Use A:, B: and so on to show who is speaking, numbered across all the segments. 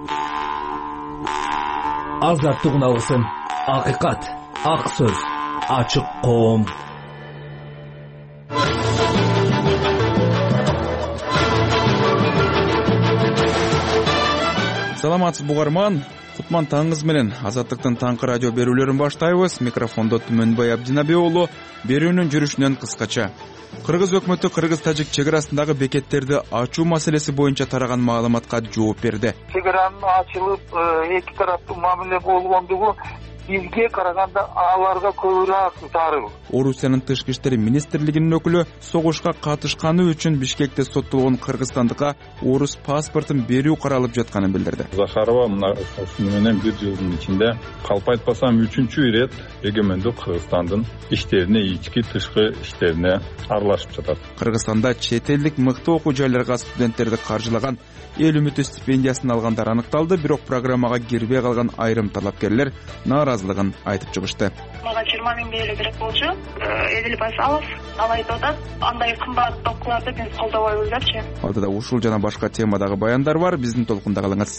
A: Азаттык алсын, акыйкат, ак сөз, ачык коом.
B: Саламатсыз бугарман, кутман таңыңыз менен. Азаттыктын таңкы радио берүүлөрүн баштайбыз. Микрофондо Түмөнбай Абдинабек уулу. Берүүнүн жүрүшүнөн кыскача. Кыргыз өкмөтү кыргыз-тажик чек арасындагы бекеттерди ачуу маселеси боюнча тараган маалыматка жооп берди.
C: Чегаранын ачылып, эки тараптуу мамиле болгондугу бизге караганда аларга көбүрөөк зарыл.
B: Орусиянын тышкы иштери министрлигинин өкүлү согушка катышканы үчүн Бишкекте соттолгон кыргызстандыкка орус паспортун берүү каралып жатканын билдирди.
D: Захарова мына ушуну менен бир жылдын ичинде калп айтпасам 3-чү ирет эгемендүү Кыргызстандын иштерине, ички тышкы иштерине аралашып жатат.
B: Кыргызстанда чет элдик мыкты окуу жайларга студенттерди каржылаган эл үмүтү стипендиясын алгандар аныкталды, бирок программага кирбей калган айрым талапкерлер наразылыгын айтып чыгышты.
E: Мага 20 миң эле керек болчу. Эдил Байсалов алайып атат. Андай кымбат окууларды биз колдобойбуз депчи.
B: Алдыда ушул жана башка темадагы баяндар бар. Биздин толкунда калыңыз.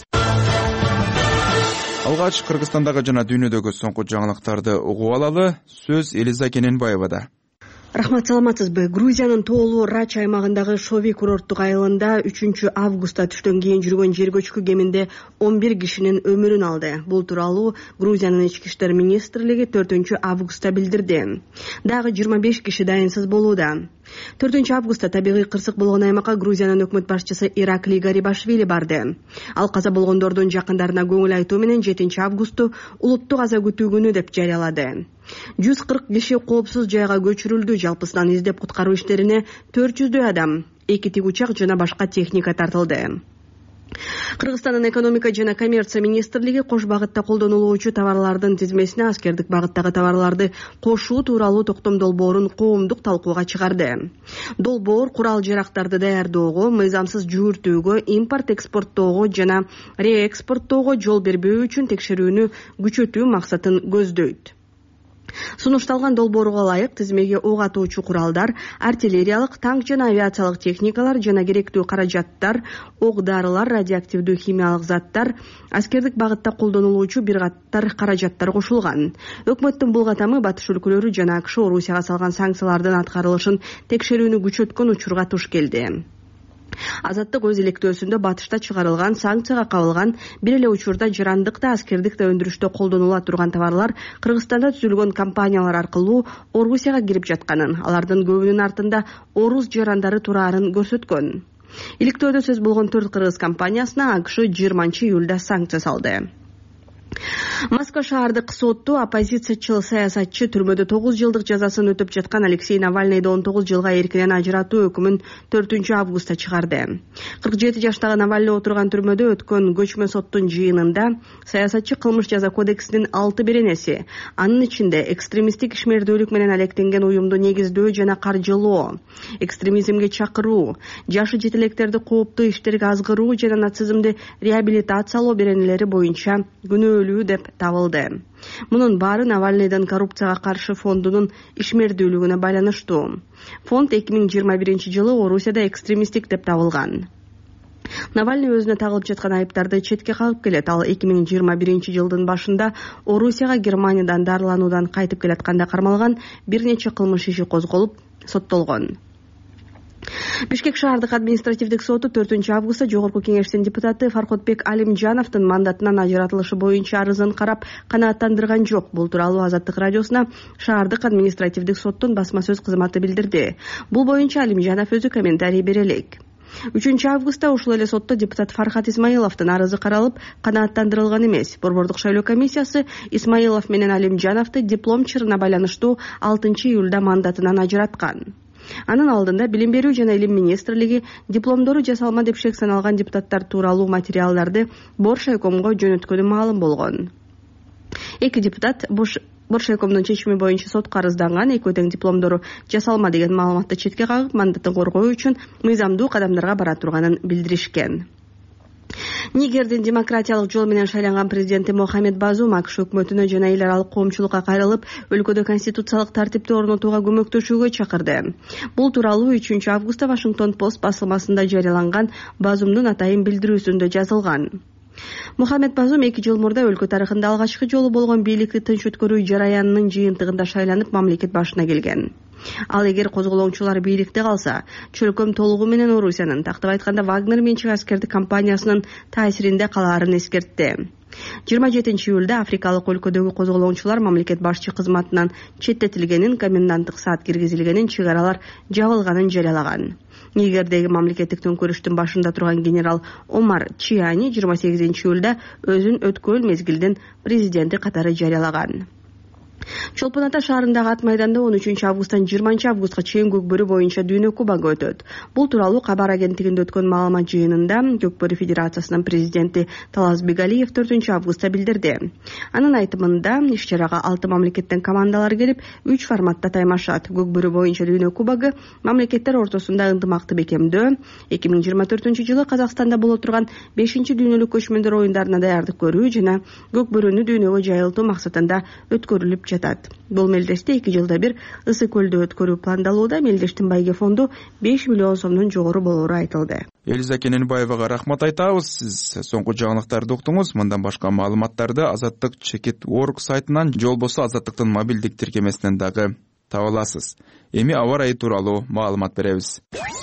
B: Алгач Кыргызстандагы жана дүйнөдөгү соңку жаңылыктарды угуп алалы. Сөз Элиза Кененбаевада.
F: Рахмат, саламатсызбы? Грузиянын тоолуу Рач аймагындагы Шови курорттук айылында 3 августта түштөн кийин жүргөн жер көчкү кеминде 11 кишинин өмүрүн алды. Бул тууралуу Грузиянын ички иштер министрлиги 4 августта билдирди. Дагы 25 киши дайынсыз болууда. 4 августта табигый кырсык болгон аймакка Грузиянын өкмөт башчысы Иракли Гарибашвили барды. Ал каза болгондордун жакындарына көңүл айтуу менен 7 августту улуттук аза күтүү күнү деп жарыялады. 140 киши коопсуз жайга көчүрүлдү. Жалпысынан издеп куткаруу иштерине 400 адам, 2 тигучак жана башка техника тартылды. Кыргызстандын экономика жана коммерция министрлиги кош багытта колдонулуучу товарлардын тизмесине аскердик багыттагы товарларды кошуу тууралуу токтом долбоорун коомдук талкууга чыгарды. Долбоор курал-жарактарды даярдоого, мыйзамсыз жүгүртүүгө, импорт экспорттоого жана реэкспорттоого жол бербөө үчүн текшерүүнү күчөтүү максатын көздөйт. Сунушталган долбоорго ылайык тизмеге ок атуучу куралдар, артиллериялык, танк жана авиациялык техникалар жана керектүү каражаттар, ок-дарылар, радиоактивдүү химиялык заттар, аскердик багытта колдонулуучу бир катар каражаттар кошулган. Өкмөттүн бул катамы батыш өлкөлөрү жана АКШ Орусияга салган санкциялардын аткарылышын текшерүүнү күчөткөн учурга туш келди. Азаттык өз илектөөсүндө батышта чыгарылган, санкцияга кабылган, бир эле учурда жарандык да, аскердик да өндүрүштө колдонула турган товарлар Кыргызстанда түзүлгөн компаниялар аркылуу Орусияга кирип жатканын, алардын көбүнүн артында орус жарандары турарын көрсөткөн. Илектөөдө сөз болгон 4 кыргыз компаниясына АКШ 20 июлда санкция салды. Москва шаардык сотту оппозициячыл саясатчы түрмөдө 9 жылдык жазасын өтөп жаткан Алексей Навальныйды 19 жылга эркинен ажыратуу өкүмүн 4 августта чыгарды. 47 жаштагы Навальный отурган түрмөдө өткөн көчмө соттун жыйынында саясатчы кылмыш жаза кодексинин 6 беренеси, анын ичинде экстремисттик ишмердүүлүк менен алектенген уюмду негиздөө жана каржылоо, экстремизмге чакыруу, жашы жетелектерди кооптуу иштерге азгыруу жана нацизмди реабилитациялоо беренелери боюнча күнөөлүү деп табылды. Мунун баары Навальныйдын коррупцияга каршы фондунун ишмердүүлүгүнө байланыштуу. Фонд 2021 жылы Орусияда экстремисттик деп табылган. Навальный өзүнө тагылып жаткан айыптарды четке кагып келет. Ал 2021 жылдын башында Орусияга Германиядан дарылануудан кайтып келатканда кармалган бир нече кылмыш иши козголуп, соттолгон. Бишкек шаардык административдик соту 4 августта Жогорку кеңештин депутаты Фаркотбек Алимжановдун мандатынан ажыратылышы боюнча арызын карап канааттандырган жок. Бул тууралуу Азаттык радиосуна шаардык административдик соттун басма сөз кызматы билдирди. Бул боюнча Алимжанов өзү комментарий бере элек. 3 августта ушул эле сотто депутат Фархат Исмаиловдун арызы каралып, канааттандырылган эмес. Борбордук шайлоо комиссиясы Исмаилов менен Алимжановду диплом чырына байланыштуу 6 июлда мандатынан ажыраткан. Анын алдында Билим берүү жана илим министрлиги дипломдору жасалма деп шек саналган депутаттар тууралуу материалдарды Боршайкомго жөнөткөнү маалым болгон. 2 депутат Боршайкомдун чечими боюнча сотко арызданган, экөө тең дипломдору жасалма деген маалыматты четке кагып, мандатын коргоо үчүн мыйзамдуу кадамдарга бара турганын билдиришкен. Нигердин демократиялык жол менен шайланган президенти Мохамед Базум АКШ өкмөтүнө жана эл аралык коомчулукка кайрылып, өлкөдө конституциялык тартипти орнотууга көмөктөшүүгө чакырды. Бул тууралуу 3 августта Вашингтон Пост басылмасында жарыяланган Базумдун атайын билдирүүсүндө жазылган. Мухаммед Базум 2 жыл мурда өлкө тарыхында алгачкы жолу болгон бийликти тынч өткөрүү жараянынын жыйынтыгында шайланып мамлекет башына келген. Ал эгер козголоочулар бийликте калса, чөлкөм толугу менен Орусиянын, тактап айтканда Вагнер менчик аскердик компаниясынын таасиринде калаарын эскертти. 27 июлда Африкалык өлкөдөгү козголоочулар мамлекет башчы кызматынан четтетилгенин, коменданттык саат киргизилгенин, чек аралар жабылганын жарыялаган. Нигердеги мамлекеттик төңкөрүштүн башында турган генерал Омар Чиани 28 июлда өзүн өткөл мезгилдин президенти катары жарыялаган. Чолпон Ата шаарындагы ат майданда 13 августтан 20 августка чейин Көкбөрү боюнча дүйнө кубогу өтөт. Бул тууралуу кабар агенттигинде өткөн маалымат жыйынында Көкбөрү Федерациясынын президенти Талас Бегалиев 4 августта билдирди. Анын айтымында иш-чарага 6 мамлекеттен командалар келип, 3 форматта таймашат. Көкбөрү боюнча дүйнө кубогу мамлекеттер ортосунда ынтымакты бекемдөө, 2024 Казакстанда боло турган 5-дүйнөлүк көчмөндөр оюндарына даярдык көрүү жана Көкбөрүнү дүйнөгө жайылтуу максатында өткөрүлүп жатат. Бул мелдеште 2 жылда бир Ысык көлдө өткөрүү пландалууда. Мелдештин байге фонду 5 миллион сомдон жогору болоору айтылды.
B: Элиза Кененбаевага рахмат айтабыз. Сиз соңку жаңылыктарды уктуңуз. Мындан башка маалыматтарды Азаттык Чекит.org сайтынан же болбосо Азаттыктын мобилдик тиркемесинен дагы таба аласыз. Эми аба ырайы тууралуу маалымат беребиз.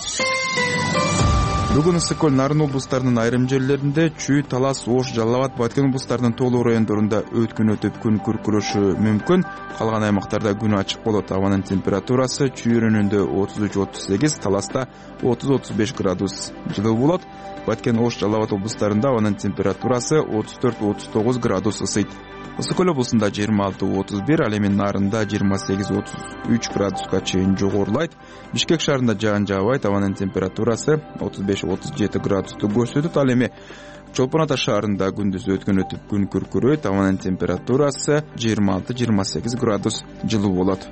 B: Бүгүн Ысык көл Нарын облустарынын айрым жерлеринде Чүй, Талас, Ош, Жалал Абад, Баткен облустарынын толуу райондорунда өткөн өтүп күн күркүрөшү мүмкүн. Калган аймактарда күн ачык болот. Абанын температурасы Чүй районунда 33-38, Таласта 30-35 градус жылуу болот. Баткен, Ош, Жалал Абад облустарында абанын температурасы 34-39 градус ысыйт. Ысык көл облусунда 26-31, ал эми Нарында 28-33 градуска чейин жогорулайт. Бишкек шаарында жаан жаабайт, абанын температурасы 35-37 градусту көрсөтөт. Ал эми Чолпон Ата шаарында күндүз өткөн өтүп күн күркүрөйт, абанын температурасы 26-28 градус жылуу болот.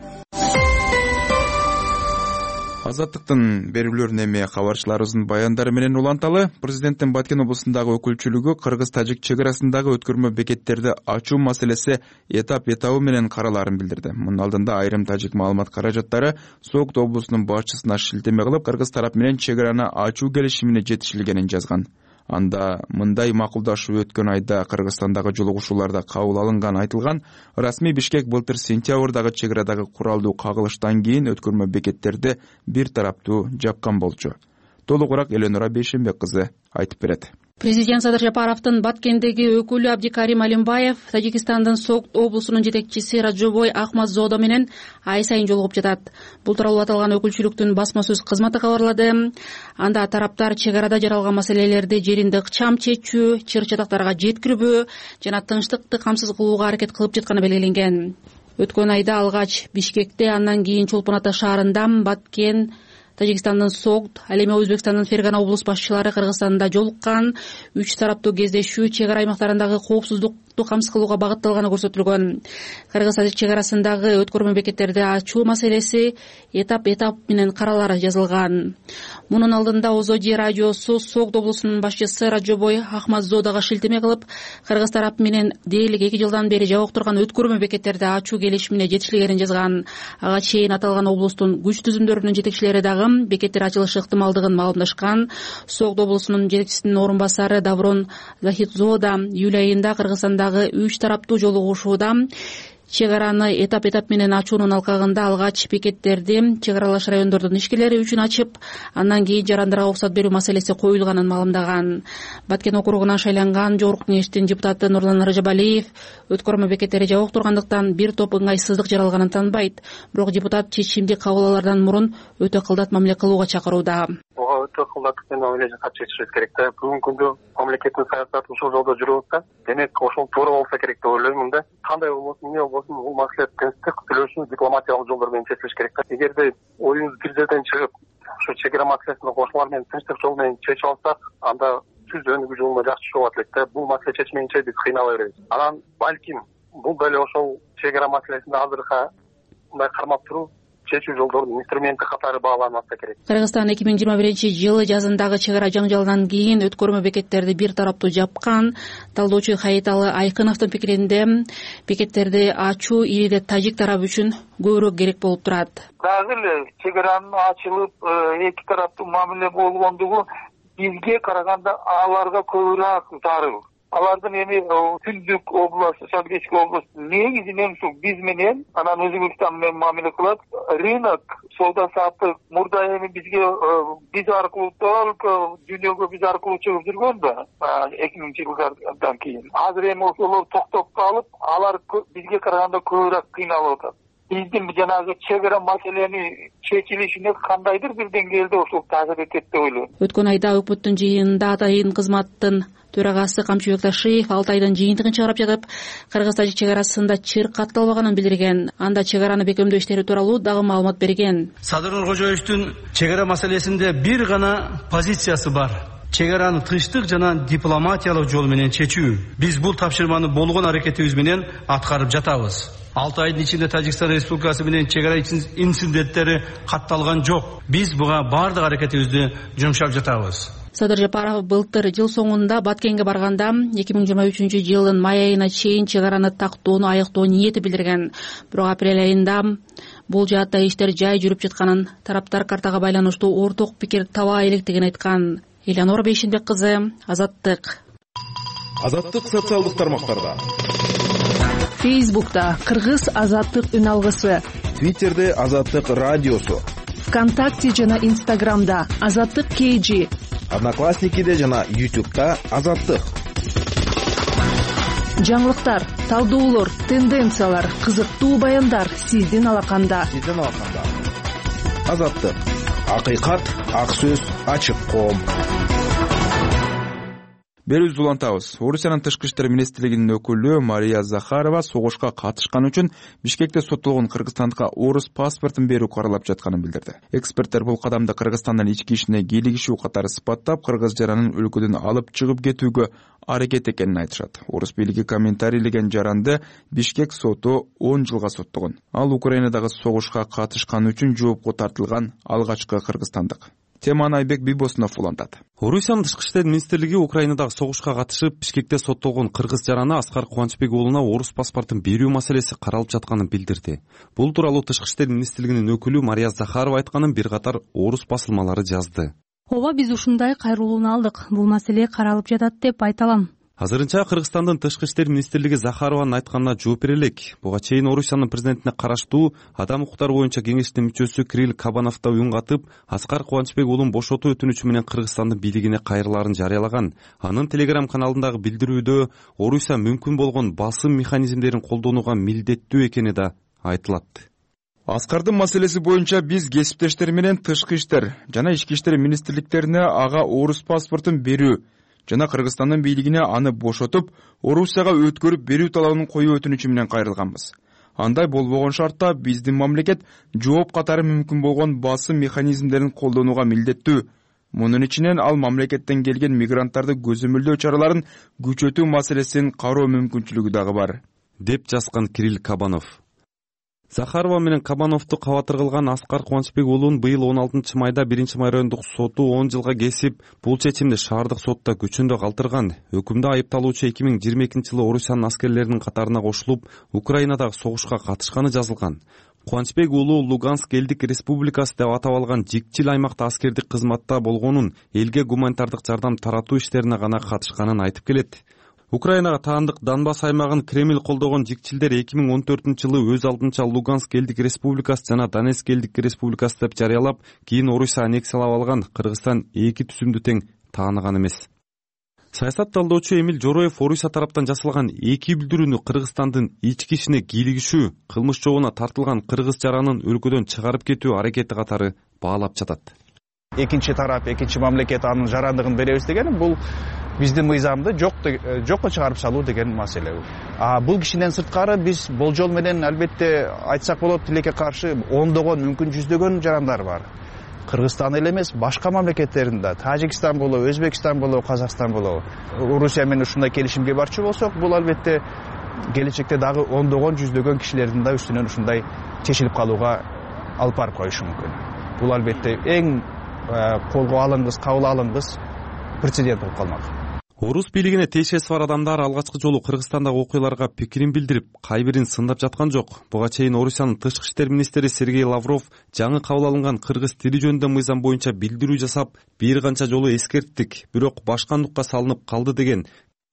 B: Азаттыктын берүүлөрүнө эми кабарчыларыбыздын баяндары менен уланталы. Президенттин Баткен облусундагы өкүлчүлүгү кыргыз-тажик чек арасындагы өткөрмө бекеттерди ачуу маселеси этап-этабы менен каралаарын билдирди. Мунун алдында айрым тажик маалымат каражаттары Согд облусунун башчысына шилтеме кылып, кыргыз тарап менен чек араны ачуу келишимине жетишилгенин жазган. Анда мындай макулдашуу өткөн айда Кыргызстандагы жолугушууларда кабыл алынган айтылган. Расмий Бишкек былтыр сентябрдагы чек арадагы куралдуу кагылыштан кийин өткөрмө бекеттерди бир тараптуу жапкан болчу. Толугураак Эленора Бейшенбек кызы айтып берет.
G: Президент Садыр Жапаровдун Баткендеги өкүлү Абдикарим Алимбаев Тажикстандын Согд облусунун жетекчиси Раджобой Ахмадзодо менен ай сайын жолугуп жатат. Бул тууралуу аталган өкүлчүлүктүн басма сөз кызматы кабарлады. Анда тараптар чек арада жаралган маселелерди жеринде ыкчам чечүү, чыр-чатактарга жеткирбөө жана тынчтыкты камсыз кылууга аракет кылып жатканы белгиленген. Өткөн айда алгач Бишкекте, андан кийин Чолпон Ата шаарында, Баткен, Тажикстандын Согд, ал эми Өзбекстандын Фергана облус башчылары Кыргызстанда жолуккан. 3 тараптуу кездешүү чек ара аймактарындагы коопсуздукту камсыз кылууга багытталганы көрсөтүлгөн. Кыргыз-тажик чек арасындагы өткөрмө бекеттерди ачуу маселеси этап-этап менен каралары жазылган. Мунун алдында Озоди радиосу Согд облусунун башчысы Раджобой Ахмадзодого шилтеме кылып, Кыргыз тарап менен дээрлик 2 жылдан бери жабык турган өткөрмө бекеттерди ачуу келишимине жетишилгенин жазган. Ага чейин аталган облустун күч түзүмдөрүнүн жетекчилери дагы бекеттер ачылышы ыктымалдыгын маалымдашкан. Согд облусунун жетекчисинин орун басары Даврон Захидзода июль айында Кыргызстандагы 3 тараптуу жолугушууда чек араны этап-этап менен ачуунун алкагында алгач бекеттерди чек аралаш райондордун ишкерлери үчүн ачып, андан кийин жарандарга уруксат берүү маселеси коюлганын маалымдаган. Баткен округунан шайланган Жогорку Кеңештин депутаты Нурлан Рыжабалиев өткөрмө бекеттери жабык тургандыктан бир топ ыңгайсыздык жаралганын таанбайт. Бирок депутат чечимди кабыл алаардан мурун өтө кылдат мамиле кылууга чакырууда.
H: Өтө кылдаттыкпен мамиле жасап чечишибиз керек да. Бүгүнкү күндө мамлекеттин саясаты ушул жолдо жүрүп атат. Демек ошол туура болсо керек деп ойлоймун да. Кандай болбосун, эмне болбосун, бул маселе тынчтык сүйлөшүү дипломатиялык жолдор менен чечилиш керек да. Эгерде оюбуз бир жерден чыгып, ушу чек ара маселесин кошулар менен тынчтык жол менен чечип алсак, анда түз өнүгүү жолуна жакшы чыгып атат да. Бул маселе чечмейинче биз кыйнала беребиз. Анан балким бул деле ошол чек ара маселесинде азыркы мындай кармап туруу чечүү жолдорунун инструменти катары бааланмаса керек.
G: Кыргызстан 2021-жылы жазындагы чек ара жаңжалынан кийин өткөрмө бекеттерди бир тараптуу жапкан. Талдоочу Хаиталы Айкыновдун пикиринде бекеттерди ачуу ириде тажик тарап үчүн көбүрөөк керек болуп турат.
C: Дагы эле чек аранын ачылып, эки тараптуу мамиле болгондугу бизге караганда аларга көбүрөөк зарыл. алардын эми Түндүк областы, Шалгечки областы негизинен ушу биз менен анан Өзбекстан менен мамиле кылат. Рынок, соода саттык мурда эми бизге биз аркылуу только дүйнөгө биз аркылуу чыгып жүргөн да 2000 жылдардан кийин. Азыр эми ошолор токтоп калып, алар бизге караганда көбүрөөк кыйналып атат. Биздин жанагы чек ара маселени чечилишине кандайдыр бир деңгээлде ошол таасир этет деп ойлойм.
G: Өткөн айда өкмөттүн жыйынында атайын кызматтын төрагасы Камчыбек Ташиев 6 айдын жыйынтыгын чыгарып жатып, Кыргыз-Тажик чек арасында чыр катталбаганын билдирген. Анда чек араны бекемдөө иштери тууралуу дагы маалымат берген.
I: Садыр Нуркожоевдун чек ара маселесинде бир гана позициясы бар. Чек араны тынчтык жана дипломатиялык жол менен чечүү. Биз бул тапшырманы болгон аракетибиз менен аткарып жатабыз. 6 айдын ичинде Тажикстан Республикасы менен чек ара инциденттери катталган жок. Биз буга бардык аракетибизди жумшап жатабыз.
G: Садыр Жапаров былтыр жыл соңунда Баткенге барганда 2023 жылдын май айына чейин чек араны тактоону аяктоо ниети билдирген. Бирок апрель айында бул жаатта иштер жай жүрүп жатканын, тараптар картага байланыштуу орток пикир таба электигин айткан. Элеонора Бейшенбек кызы, Азаттык.
A: Азаттык социалдык тармактарда.
J: Фейсбукта Кыргыз Азаттык үн алгысы.
A: Твиттерде Азаттык радиосу.
J: ВКонтакте жана Инстаграмда Азаттык KG.
A: Одноклассникиде жана YouTube'да Азаттык.
J: Жаңылыктар, талдоолор, тенденциялар, кызыктуу баяндар сиздин алаканда.
A: Азаттык. Акыйкат, ак сөз, ачык коом.
B: Берүүбүздү улантабыз. Орусиянын тышкы иштер министрлигинин өкүлү Мария Захарова согушка катышкан үчүн Бишкекте соттолгон кыргызстандыкка орус паспортун берүү каралып жатканын билдирди. Эксперттер бул кадамды Кыргызстандын ички ишине кийлигишүү катары сыпаттап, кыргыз жаранын өлкөдөн алып чыгып кетүүгө аракет экенин айтышат. Орус бийлиги комментарийлеген жаранды Бишкек соту 10 жылга соттогон. Ал Украинадагы согушка катышкан үчүн жоопко тартылган алгачкы кыргызстандык. Теманы Айбек Бибосунов улантат.
K: Орусиянын тышкы иштер министрлиги Украинадагы согушка катышып, Бишкекте соттолгон кыргыз жараны Аскар Кубанычбек уулуна орус паспортун берүү маселеси каралып жатканын билдирди. Бул тууралуу тышкы иштер министрлигинин өкүлү Мария Захарова айтканын бир катар орус басылмалары жазды.
L: Ооба, биз ушундай кайрылууну алдык. Бул маселе каралып жатат деп айта алам.
K: Азырынча Кыргызстандын тышкы иштер министрлиги Захарованын айтканына жооп бере элек. Буга чейин Орусиянын президентине караштуу адам укуктары боюнча кеңештин мүчөсү Кирилл Кабанов да үн катып, Аскар Кубанычбек уулун бошотуу өтүнүчү менен Кыргызстандын бийлигине кайрылаарын жарыялаган. Анын Telegram каналындагы билдирүүдө Орусия мүмкүн болгон басым механизмдерин колдонууга милдеттүү экени да айтылат.
B: Аскардын маселеси боюнча биз кесиптештер менен тышкы иштер жана ички иштер министрликтерине ага орус паспортун берүү жана Кыргызстандын бийлигине аны бошотуп, Орусияга өткөрүп берүү талабын коюу өтүнүчү менен кайрылганбыз. Андай болбогон шартта биздин мамлекет жооп катары мүмкүн болгон басым механизмдерин колдонууга милдеттүү. Мунун ичинен ал мамлекеттен келген мигранттарды көзөмөлдөө чараларын күчөтүү маселесин кароо мүмкүнчүлүгү дагы бар,
K: деп жазган Кирилл Кабанов. Захарова менен Кабановду кабатыр кылган Аскар Кубанычбек уулун быйыл 16-майда 1-май райондук соту 10 жылга кесип, бул чечимди шаардык сотто күчүндө калтырган. Өкүмдө айыпталуучу 2022-жылы Орусиянын аскерлеринин катарына кошулуп, Украинадагы согушка катышканы жазылган. Кубанычбек уулу Луганск элдик республикасы деп атап алган жикчил аймакта аскердик кызматта болгонун, элге гуманитардык жардам таратуу иштерине гана катышканын айтып келет. Украинага таандык Донбасс аймагын Кремль колдогон жикчилдер 2014-жылы өз алдынча Луганск элдик республикасы жана Донецк элдик республикасы деп жарыялап, кийин Орусия аннексиялап алган Кыргызстан эки түзүмдү тең тааныган эмес. Саясат талдоочу Эмиль Жороев Орусия тараптан жасалган эки билдирүүнү Кыргызстандын ички ишине кийлигишүү, кылмыш жообуна тартылган кыргыз жаранын өлкөдөн чыгарып кетүү аракети катары баалап жатат.
M: Экинчи тарап, экинчи мамлекет анын жарандыгын беребиз деген бул биздин мыйзамды жокко чыгарып салуу деген маселе. Бул кишинен сырткары биз болжол менен албетте айтсак болот, тилекке каршы ондогон, мүмкүн жүздөгөн жарандар бар. Кыргызстан эле эмес, башка мамлекеттеринде, Тажикстан болобу, Өзбекстан болобу, Казакстан болобу. Орусия менен ушундай келишимге барчу болсок, бул албетте келечекте дагы ондогон, жүздөгөн кишилердин да үстүнөн ушундай чечилип калууга алып барып коюшу мүмкүн. Бул албетте эң колго алынгыс, кабыл алынгыс прецедент болуп калмак.
K: Орус бийлигине тиешеси бар адамдар алгачкы жолу Кыргызстандагы окуяларга пикирин билдирип, кайбирин сындап жаткан жок. Буга чейин Орусиянын тышкы иштер министри Сергей Лавров жаңы кабыл алынган кыргыз тили жөнүндө мыйзам боюнча билдирүү жасап, бир канча жолу эскерттик, бирок башкандыкка салынып калды деген.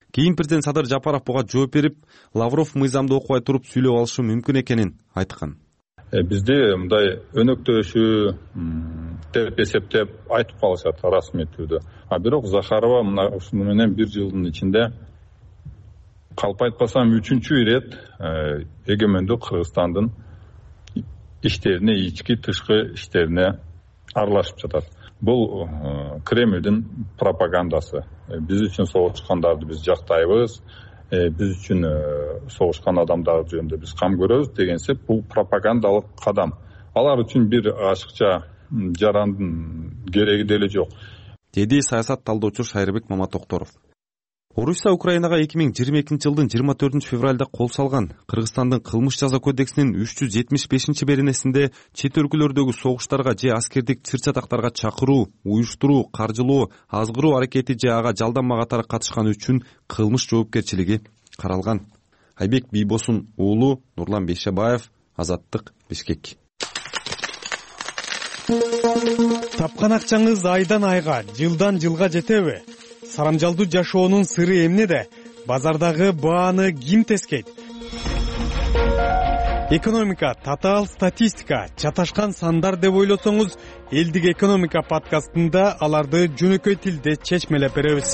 K: Кийин президент Садыр Жапаров буга жооп берип, Лавров мыйзамды окубай туруп сүйлөп алышы мүмкүн экенин айткан.
D: Бизде мындай өнөктөшүү деп эсептеп айтып калышат расмий түрдө. Бирок Захарова мына ушуну менен 1 жылдын ичинде калп айтпасам 3-чү ирет эгемендүү Кыргызстандын иштерине, ички тышкы иштерине аралашып жатат. Бул Кремлдин пропагандасы. Биз үчүн согушкандарды биз жактайбыз, биз үчүн согушкан адамдар жөнүндө биз кам көрөбүз дегенсип, бул пропагандалык кадам. Алар үчүн бир ашыкча жарандын кереги деле жок,
K: деди саясат талдоочу Шайырбек Маматокторов. Орусия Украинага 2022-жылдын 24-февралда кол салган Кыргызстандын кылмыш жаза кодексинин 375-беренесинде чет өлкөлөрдөгү согуштарга же аскердик чыр-чатактарга чакыруу, уюштуруу, каржылоо, азгыруу аракети же ага жалданма катары катышкан үчүн кылмыш жоопкерчилиги каралган. Айбек Бийбосун уулу, Нурлан Бейшебаев, Азаттык, Бишкек.
N: Тапкан акчаңыз айдан айга, жылдан жылга жетеби? Сарамжалдуу жашоонун сыры эмнеде? Базардагы бааны ким тескейт? Экономика, татаал статистика, чаташкан сандар деп ойлосоңуз, элдик экономика подкастында аларды жөнөкөй тилде чечмелеп беребиз.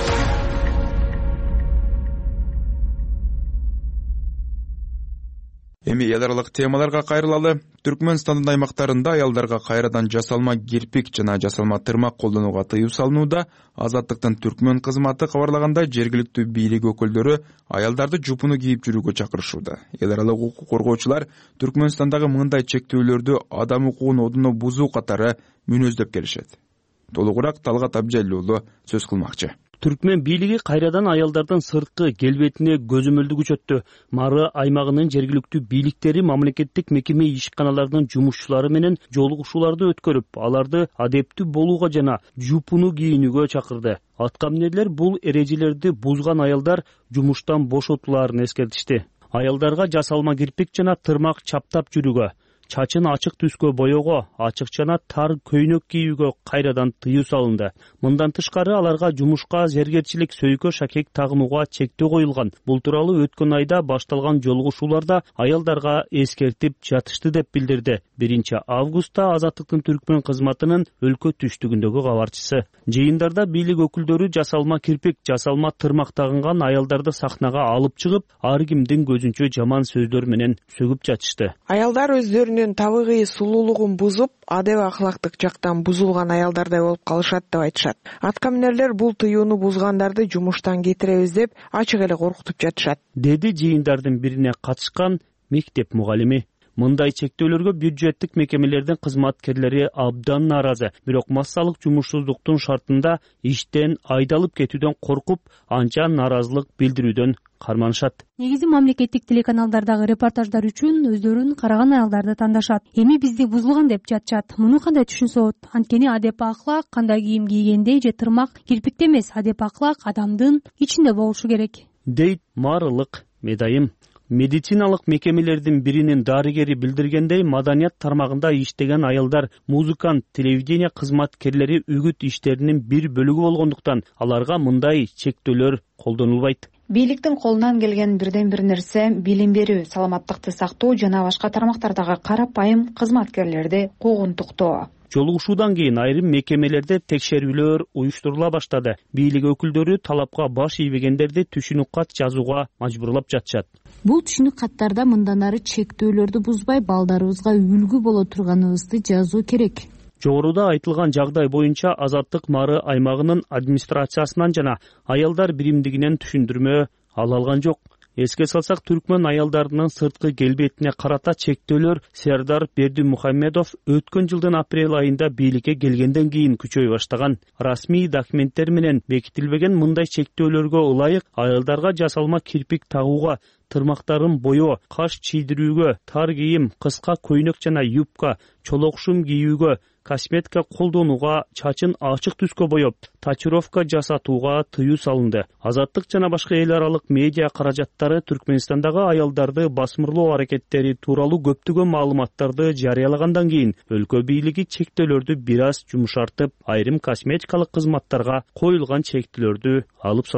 B: Эми эл аралык темаларга кайрылалы. Түркмөнстандын аймактарында аялдарга кайрадан жасалма кирпик жана жасалма тырмак колдонууга тыюу салынууда. Азаттыктын түркмөн кызматы кабарлагандай, жергиликтүү бийлик өкүлдөрү аялдарды жупуну кийип жүрүүгө чакырышууда. Эл аралык укук коргоочулар Түркмөнстандагы мындай чектөөлөрдү адам укугун одуно бузуу катары мүнөздөп келишет. Толугураак Талгат Абжалил сөз кылмакчы.
O: Түркмен бийлиги кайрадан аялдардын сырткы келбетине көзөмөлдү күчөттү. Мары аймагынын жергиликтүү бийликтери мамлекеттик мекеме ишканалардын жумушчулары менен жолугушууларды өткөрүп, аларды адептүү болууга жана жупуну кийинүүгө чакырды. Аткаминерлер бул эрежелерди бузган аялдар жумуштан бошотуларын эскертишти. Аялдарга жасалма кирпик жана тырмак чаптап жүрүүгө, чачын ачык түскө боёго, ачык жана тар көйнөк кийүүгө кайрадан тыюу салынды. Мындан тышкары аларга жумушка зергерчилик, сөйкө, шакек тагынууга чектөө коюлган. Бул тууралуу өткөн айда башталган жолугушууларда аялдарга эскертип жатышты деп билдирди 1 августта Азаттыктын түркмөн кызматынын өлкө түштүгүндөгү кабарчысы. Жыйындарда бийлик өкүлдөрү жасалма кирпик, жасалма тырмак тагынган аялдарды сахнага алып чыгып, ар кимдин көзүнчө жаман сөздөр менен сөгүп жатышты.
P: Аялдар өздөрүнүн табигый сулуулугун бузуп, адеп акылактык жактан бузулган аялдардай болуп калышат деп айтышат. Аткаминерлер бул тыюуну бузгандарды жумуштан кетиребиз деп ачык эле коркутуп жатышат, деди жыйындардын бирине катышкан мектеп мугалими. Мындай чектөөлөргө бюджеттик мекемелердин кызматкерлери абдан нааразы. Бирок массалык жумушсуздуктун шартында иштен айдалып кетүүдөн коркуп, анча нааразылык билдирүүдөн карманышат.
L: Негизи мамлекеттик телеканалдардагы репортаждар үчүн өздөрүн караган аялдарды тандашат. Эми бизди бузулган деп жатышат. Муну кандай түшүнсө болот? Анткени адеп акылак кандай кийим кийгенде же тырмак кирпикте эмес, адеп акылак адамдын ичинде болушу керек, дейт Марылык Медайым. Медициналык мекемелердин биринин дарыгери билдиргендей, маданият тармагында иштеген аялдар, музыкант, телевидение кызматкерлери үгүт иштеринин бир бөлүгү болгондуктан аларга мындай чектөөлөр колдонулбайт.
Q: Бийликтин колунан келген бирден бир нерсе билим берүү, саламаттыкты сактоо жана башка тармактардагы карапайым кызматкерлерди куугунтуктоо.
O: Жолугушуудан кийин айрым мекемелерде текшерүүлөр уюштурула баштады. Бийлик өкүлдөрү талапка баш ийбегендерди түшүнүк кат жазууга мажбурлап жатышат.
R: Бул түшүнүк каттарда мындан ары чектөөлөрдү бузбай, балдарыбызга үлгү боло турганыбызды жазуу керек.
O: Жогоруда айтылган жагдай боюнча Азаттык Мары аймагынын администрациясынан жана аялдар биримдигинен түшүндүрмө ала алган жок. Эске салсак, түркмөн аялдарынын сырткы келбетине карата чектөөлөр Сердар Бердимухамедов өткөн жылдын апрель айында бийликке келгенден кийин күчөй баштаган. Расмий документтер менен бекитилбеген мындай чектөөлөргө ылайык аялдарга жасалма кирпик тагууга, тырмактарын боё, каш чийдирүүгө, тар кийим, кыска көйнөк жана юбка, чолокшум кийүүгө, косметика колдонууга, чачын ачык түскө боёп, татуировка жасатууга тыюу салынды. Азаттык жана башка эл аралык медиа каражаттары Түркмөнстандагы аялдарды басмырлоо аракеттери тууралуу көптөгөн маалыматтарды жарыялагандан кийин өлкө бийлиги чектөөлөрдү бир аз жумшартып, айрым косметикалык кызматтарга коюлган чектөөлөрдү алып салган.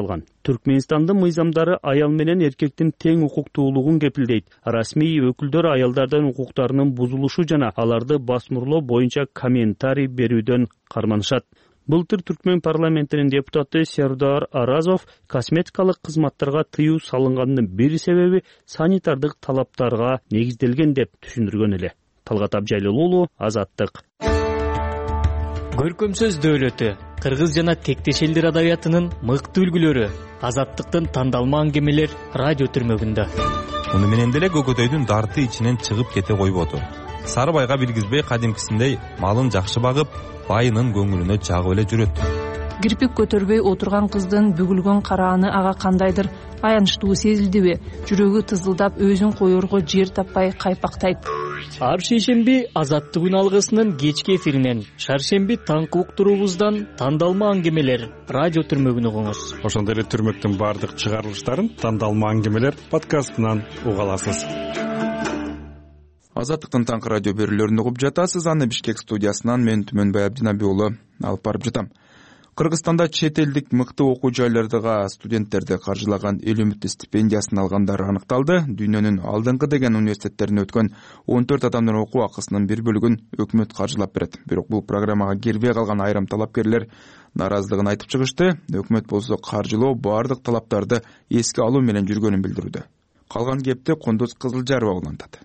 O: Түркменстандын мыйзамдары аял менен эркектин тең укуктуулугун кепилдейт. Расмий өкүлдөр аялдардын укуктарынын бузулушу жана аларды басмырлоо боюнча комментарий берүүдөн карманышат. Былтыр Түркмен парламентинин депутаты Сердар Аразов косметикалык кызматтарга тыюу салынганынын бир себеби санитардык талаптарга негизделген деп түшүндүргөн эле. Талгат Абжайлуулу, Азаттык.
S: Көркөм сөз дөөлөтү, кыргыз жана тектеш элдер адабиятынын мыкты үлгүлөрү, Азаттыктын тандалма аңгемелер радио түрмөгүндө.
K: Муну менен деле көкөтөйдүн дарты ичинен чыгып кете койбоду. Сары байга билгизбей кадимкисиндей малын жакшы багып, байынын көңүлүнө жагып эле жүрөт.
J: Кирпик көтөрбөй отурган кыздын бүгүлгөн карааны ага кандайдыр аянычтуу сезилдиби? Жүрөгү тызылдап өзүн коерго жер таппай кайпактайт.
S: Ар шейшемби Азаттык үн алгысынын кечки эфиринен, шаршемби таңкы уктуруубуздан тандалма аңгемелер радио түрмөгүн угуңуз.
N: Ошондой эле түрмөктүн баардык чыгарылыштарын тандалма аңгемелер подкастынан уга аласыз.
B: Азаттыктын таңкы радио берүүлөрүн угуп жатасыз. Аны Бишкек студиясынан мен Түмөнбай Абдинабий уулу алып барып жатам. Кыргызстанда чет элдик мыкты окуу жайлардагы студенттерди каржылаган эл үмүтү стипендиясын алгандар аныкталды. Дүйнөнүн алдыңкы деген университеттерине өткөн 14 адамдын окуу акысынын бир бөлүгүн өкмөт каржылап берет. Бирок бул программага кирбей калган айрым талапкерлер нааразылыгын айтып чыгышты. Өкмөт болсо каржылоо баардык талаптарды эске алуу менен жүргөнүн билдирүүдө. Калган кепти Кондуз Кызылжарова улантат.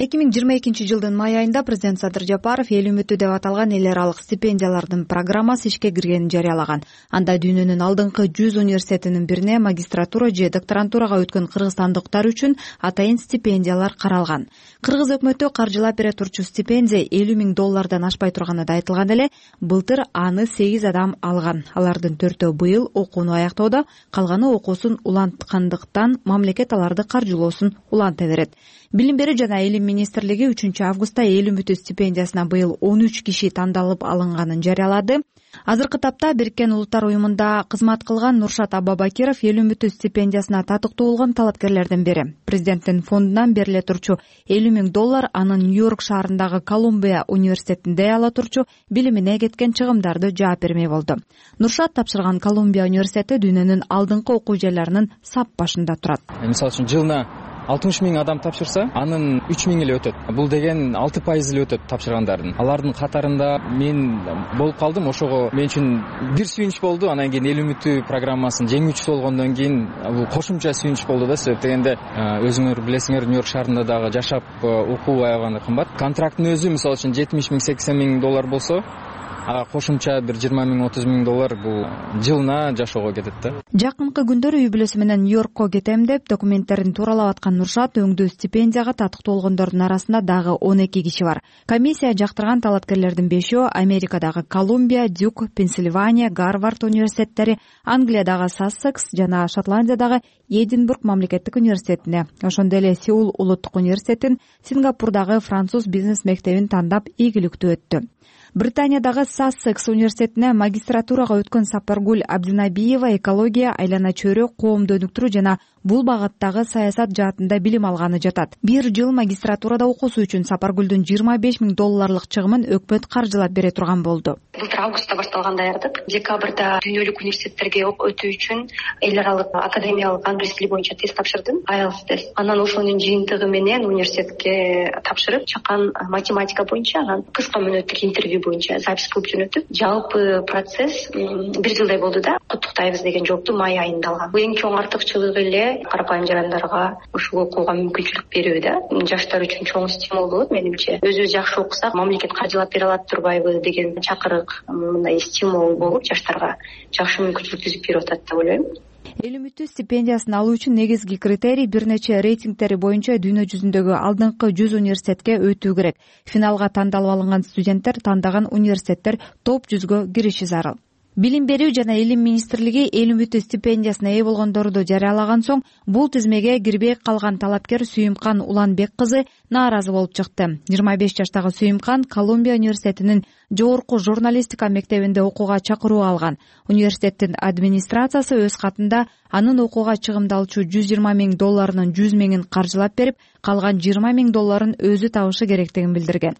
Q: 2022 жылдын май айында президент Садыр Жапаров эл үмүтү деп аталган эл аралык стипендиялардын программасы ишке киргенин жарыялаган. Анда дүйнөнүн алдыңкы 100 университетинин бирине магистратура же докторантурага өткөн кыргызстандыктар үчүн атайын стипендиялар каралган. Кыргыз өкмөтү каржылап бере турчу стипендия $50,000 ашпай турганы да айтылган эле. Былтыр аны 8 адам алган. Алардын 4-өө быйыл окууну аяктоодо, калганы окуусун уланткандыктан мамлекет аларды каржылоосун уланта берет. Билим берүү жана Илим министрлиги 3-августта эл үмүтү стипендиясына быйыл 13 киши тандалып алынганын жарыялады. Азыркы тапта Бириккен Улуттар уюмунда кызмат кылган Нуршат Абабакиров эл үмүтү стипендиясына татыктуу болгон талапкерлердин бири. Президенттин фондунан бериле турчу $50,000 анын Нью-Йорк шаарындагы Колумбия университетинде ала турчу билимине кеткен чыгымдарды жаап бермей болду. Нуршат тапшырган Колумбия университети дүйнөнүн алдыңкы окуу жайларынын сап башында турат.
T: Мисалы үчүн жылына 60,000 адам тапшырса, анын 3,000 эле өтөт. Бул деген 6% эле өтөт тапшыргандардын. Алардын катарында мен болуп калдым. Ошого мен үчүн бир сүйүнүч болду. Анан кийин эл үмүтү программасынын жеңүүчүсү болгондон кийин бул кошумча сүйүнүч болду да. Себеп дегенде өзүңөр билесиңер, Нью-Йорк шаарында дагы жашап окуу аяганы кымбат. Контракттын өзү мисалы үчүн $70,000, $80,000 болсо, ага кошумча бир $20,000, $30,000 бул жылына жашоого кетет да.
Q: Жакынкы күндөрү үй бүлөсү менен Нью-Йоркко кетем деп документтерин тууралап аткан Нуршат өңдүү стипендияга татыктуу болгондордун арасында дагы 12 киши бар. Комиссия жактырган талапкерлердин 5-өө Америкадагы Колумбия, Дюк, Пенсильвания, Гарвард университеттери, Англиядагы Сассекс жана Шотландиядагы Эдинбург мамлекеттик университетине, ошондой эле Сеул улуттук университетин, Сингапурдагы француз бизнес мектебин тандап ийгиликтүү өттү. Британиядагы Сассекс университетине магистратурага өткөн Сапаргүл Абдинабиева экология, айлана чөйрө, коомду өнүктүрүү жана бул багыттагы саясат жаатында билим алганы жатат. Бир жыл магистратурада окуусу үчүн Сапаргүлдүн $25,000 чыгымын өкмөт каржылап бере турган болду.
U: Былтыр августта башталган даярдык. Декабрда дүйнөлүк университеттерге өтүү үчүн эл аралык академиялык англис тили боюнча тест тапшырдым, IELTS тест. Анан ошонун жыйынтыгы менен университетке тапшырып чыккан математика боюнча, анан кыска мөөнөттүк интервью боюнча запись кылып жөнөттүк. Жалпы процесс бир жылдай болду да. Куттуктайбыз деген жоопту май айында алгам. Бул эң чоң артыкчылыгы эле карапайым жарандарга ушул окууга мүмкүнчүлүк берүү да. Жаштар үчүн чоң стимул болот менимче. Өзүбүз жакшы окусак, мамлекет каржылап бере алат турбайбы деген чакырык, мындай стимул болуп жаштарга жакшы мүмкүнчүлүк түзүп берип атат деп ойлойм.
Q: Эл үмүтү стипендиясын алуу үчүн негизги критерий бир нече рейтингтери боюнча дүйнө жүзүндөгү алдыңкы 100 университетке өтүү керек. Финалга тандалып алынган студенттер тандаган университеттер топ 100гө кириши зарыл. Билим берүү жана Илим министрлиги эл үмүтү стипендиясына ээ болгондорду жарыялаган соң бул тизмеге кирбей калган талапкер Сүйүмкан Уланбек кызы нааразы болуп чыкты. 25 жаштагы Сүйүмкан Колумбия университетинин жогорку журналистика мектебинде окууга чакыруу алган. Университеттин администрациясы өз катында анын окууга чыгымдалчу $120,000 $100,000 каржылап берип, калган $20,000 өзү табышы керектигин билдирген.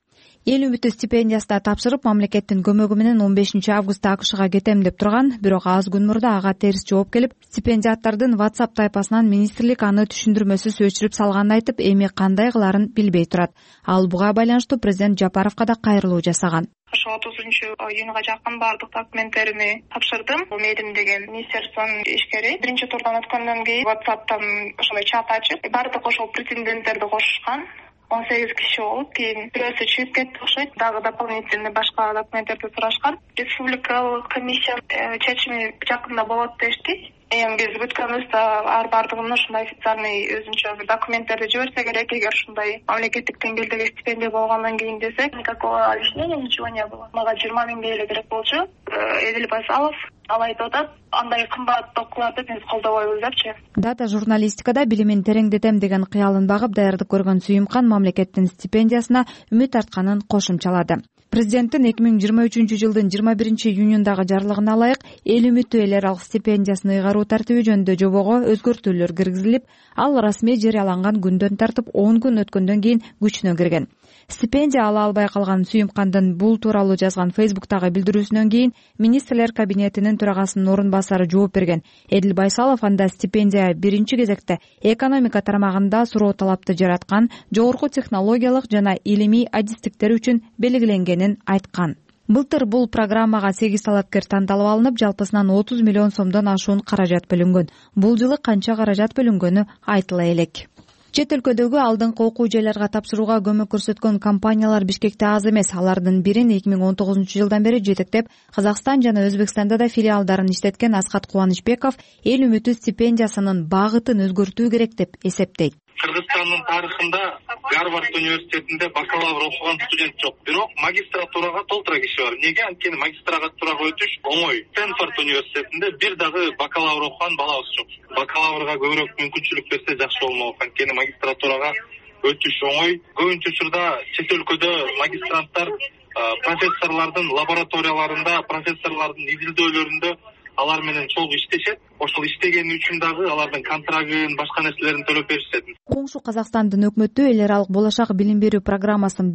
Q: эл үмүтү стипендиясына тапшырып мамлекеттин көмөгү менен 15 августта АКШга кетем деп турган, бирок аз күн мурда ага терс жооп келип, стипендиаттардын WhatsApp тайпасынан министрлик аны түшүндүрмөсүз өчүрүп салганын айтып, эми кандай кыларын билбей турат. Ал буга байланыштуу президент Жапаровго да кайрылуу жасаган.
E: Ошо 30-июнга жакын баардык документтерими тапшырдым. Медим деген министерствонун ишкери биринчи турдан өткөндөн кийин WhatsApp'тан ошондой чат ачып, баардык ошол претенденттерди кошушкан. 18 киши болуп, кийин бирөөсү чыгып кетти окшойт. Дагы дополнительный башка документтерди сурашкан. Республикалык комиссия чечими жакында болот дешти. Эми биз бүткөнүбүздө баардыгын ушундай официальный өзүнчө документтерди жиберсе керек. Эгер ушундай мамлекеттик деңгээлдеги стипендия болгондон кийин десек, никакого объяснения ничего не было. Мага 20 миңге эле керек болчу. Эдил Байсалов ал айтып атат, андай кымбат окууларды биз колдобойбуз депчи.
Q: Дата журналистикада билимин тереңдетем деген кыялын багып даярдык көргөн Сүйүмкан мамлекеттин стипендиясына үмүт артканын кошумчалады. Президенттин 2023 жылдын 21 июнундагы жарлыгына ылайык эл үмүтү эл аралык стипендиясын ыйгаруу тартиби жөнүндө жобого өзгөртүүлөр киргизилип, ал расмий жарыяланган күндөн тартып 10 күн өткөндөн кийин күчүнө кирген. Стипендия ала албай калган Сүйүмкандын бул тууралуу жазган Facebook'тагы билдирүүсүнөн кийин министрлер кабинетинин төрагасынын орун басары жооп берген. Эдил Байсалов анда стипендия биринчи кезекте экономика тармагында суроо талапты жараткан, жогорку технологиялык жана илимий адистиктер үчүн белгиленгенин айткан. Былтыр бул программага 8 талапкер тандалып алынып, жалпысынан 30 миллион сомдон ашуун каражат бөлүнгөн. Бул жылы канча каражат бөлүнгөнү айтыла элек. Чет өлкөдөгү алдыңкы окуу жайларга тапшырууга көмөк көрсөткөн компаниялар Бишкекте аз эмес. Алардын бирин 2019 жылдан бери жетектеп, Казакстан жана Өзбекстанда да филиалдарын иштеткен Аскат Кубанычбеков эл үмүтү стипендиясынын багытын өзгөртүү керек деп эсептейт.
V: Кыргызстандын тарыхында Гарвард университетинде бакалавр окуган студент жок, бирок магистратурага толтура киши бар. Неге? Анткени магистратурага өтүш оңой. Стэнфорд университетинде бир дагы бакалавр окуган балабыз жок. Бакалаврга көбүрөөк мүмкүнчүлүк берсе жакшы болмок. Анткени магистратурага өтүш оңой. Көбүнчө учурда чет өлкөдө магистранттар профессорлордун лабораторияларында, профессорлордун изилдөөлөрүндө алар менен чогуу иштешет. Ошол иштегени үчүн дагы алардын контрагын, башка нерселерин төлөп беришет.
Q: Коңшу Казакстандын өкмөтү эл аралык болашак билим берүү программасын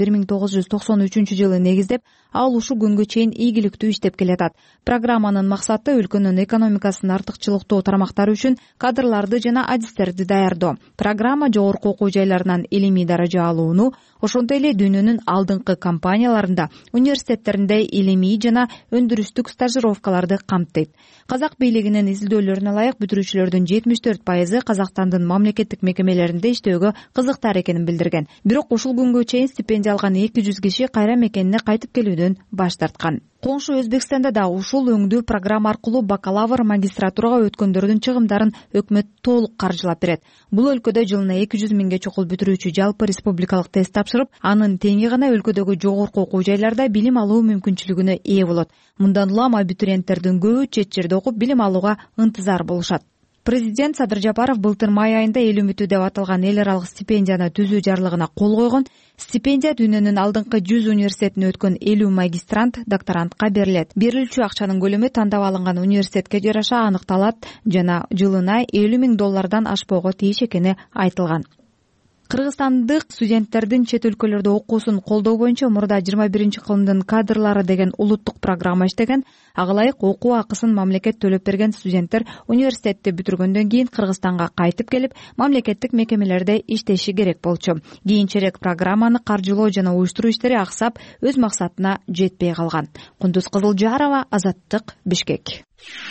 Q: 1993 жылы негиздеп, ал ушул күнгө чейин ийгиликтүү иштеп келатат. Программанын максаты өлкөнүн экономикасын артыкчылыктуу тармактары үчүн кадрларды жана адистерди даярдоо. Программа жогорку окуу жайларынан илимий даража алууну, ошондой эле дүйнөнүн алдыңкы компанияларында, университеттеринде илимий жана өндүрүстүк стажировкаларды камтыйт. Казак бийлигинин изилдөөлөрүнө ылайык бүтүрүүчүлөрдүн 74% Казакстандын мамлекеттик мекемелеринде иштөөгө кызыктар экенин билдирген. Бирок ушул күнгө чейин стипендия алган 200 киши кайра мекенине кайтып келүүдөн баш тарткан. Коңшу Өзбекстанда да ушул өңдүү программа аркылуу бакалавр, магистратурага өткөндөрдүн чыгымдарын өкмөт толук каржылап берет. Бул өлкөдө жылына 200 миңге чукул бүтүрүүчү жалпы республикалык тест тапшырып, анын теңи гана өлкөдөгү жогорку окуу жайларда билим алуу мүмкүнчүлүгүнө ээ болот. Мындан улам абитуриенттердин көбү чет жерде окуп билим алууга ынтызар болушат. Президент Садыр Жапаров былтыр май айында эл үмүтү деп аталган эл аралык стипендияны түзүү жарлыгына кол койгон. Стипендия дүйнөнүн алдыңкы 100 университетин өткөн 50 магистрант, докторантка берилет. Берилүүчү акчанын көлөмү тандап алынган университетке жараша аныкталат жана жылына $50,000 ашпоого тийиш экени айтылган. Кыргызстандык студенттердин чет өлкөлөрдө окуусун колдоо боюнча мурда 21-кылымдын кадрлары деген улуттук программа иштеген. Ага ылайык окуу акысын мамлекет төлөп берген студенттер университетти бүтүргөндөн кийин Кыргызстанга кайтып келип, мамлекеттик мекемелерде иштеши керек болчу. Кийинчерээк программаны каржылоо жана уюштуруу иштери аксап, өз максатына жетпей калган. Кундуз Кызылжарова, Азаттык, Бишкек.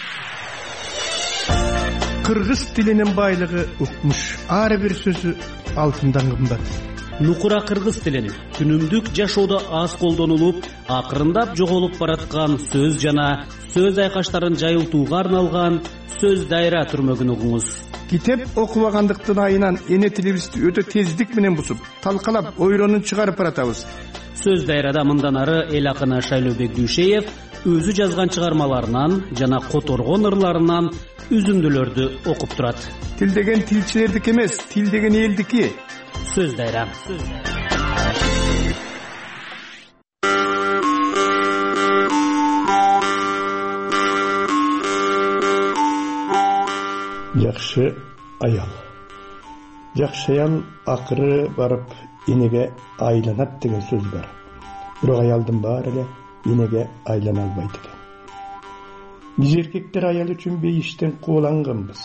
N: Кыргыз тилинин байлыгы укмуш. Ар бир сөзү алтындан кымбат.
O: Нукура кыргыз тилин күнүмдүк жашоодо аз колдонулуп, акырындап жоголуп бараткан сөз жана сөз айкаштарын жайылтууга арналган сөз дайра түрмөгүн угуңуз.
N: Китеп окубагандыктын айынан эне тилибизди өтө тездик менен бусуп, талкалап, ойронун чыгарып баратабыз.
O: Сөз дайрада мындан ары эл акыны Шайлообек Дүйшеев өзү жазган чыгармаларынан жана которгон ырларынан үзүндүлөрдү окуп турат.
N: Тил деген тилчилердики эмес, тил деген элдики.
O: Сөз дайра.
W: Жакшы аял. Жакшы аял акыры барып энеге айланат деген сөз бар. бирок аялдын баары эле энеге айлана албайт экен. Биз эркектер аял үчүн бейиштен кууланганбыз.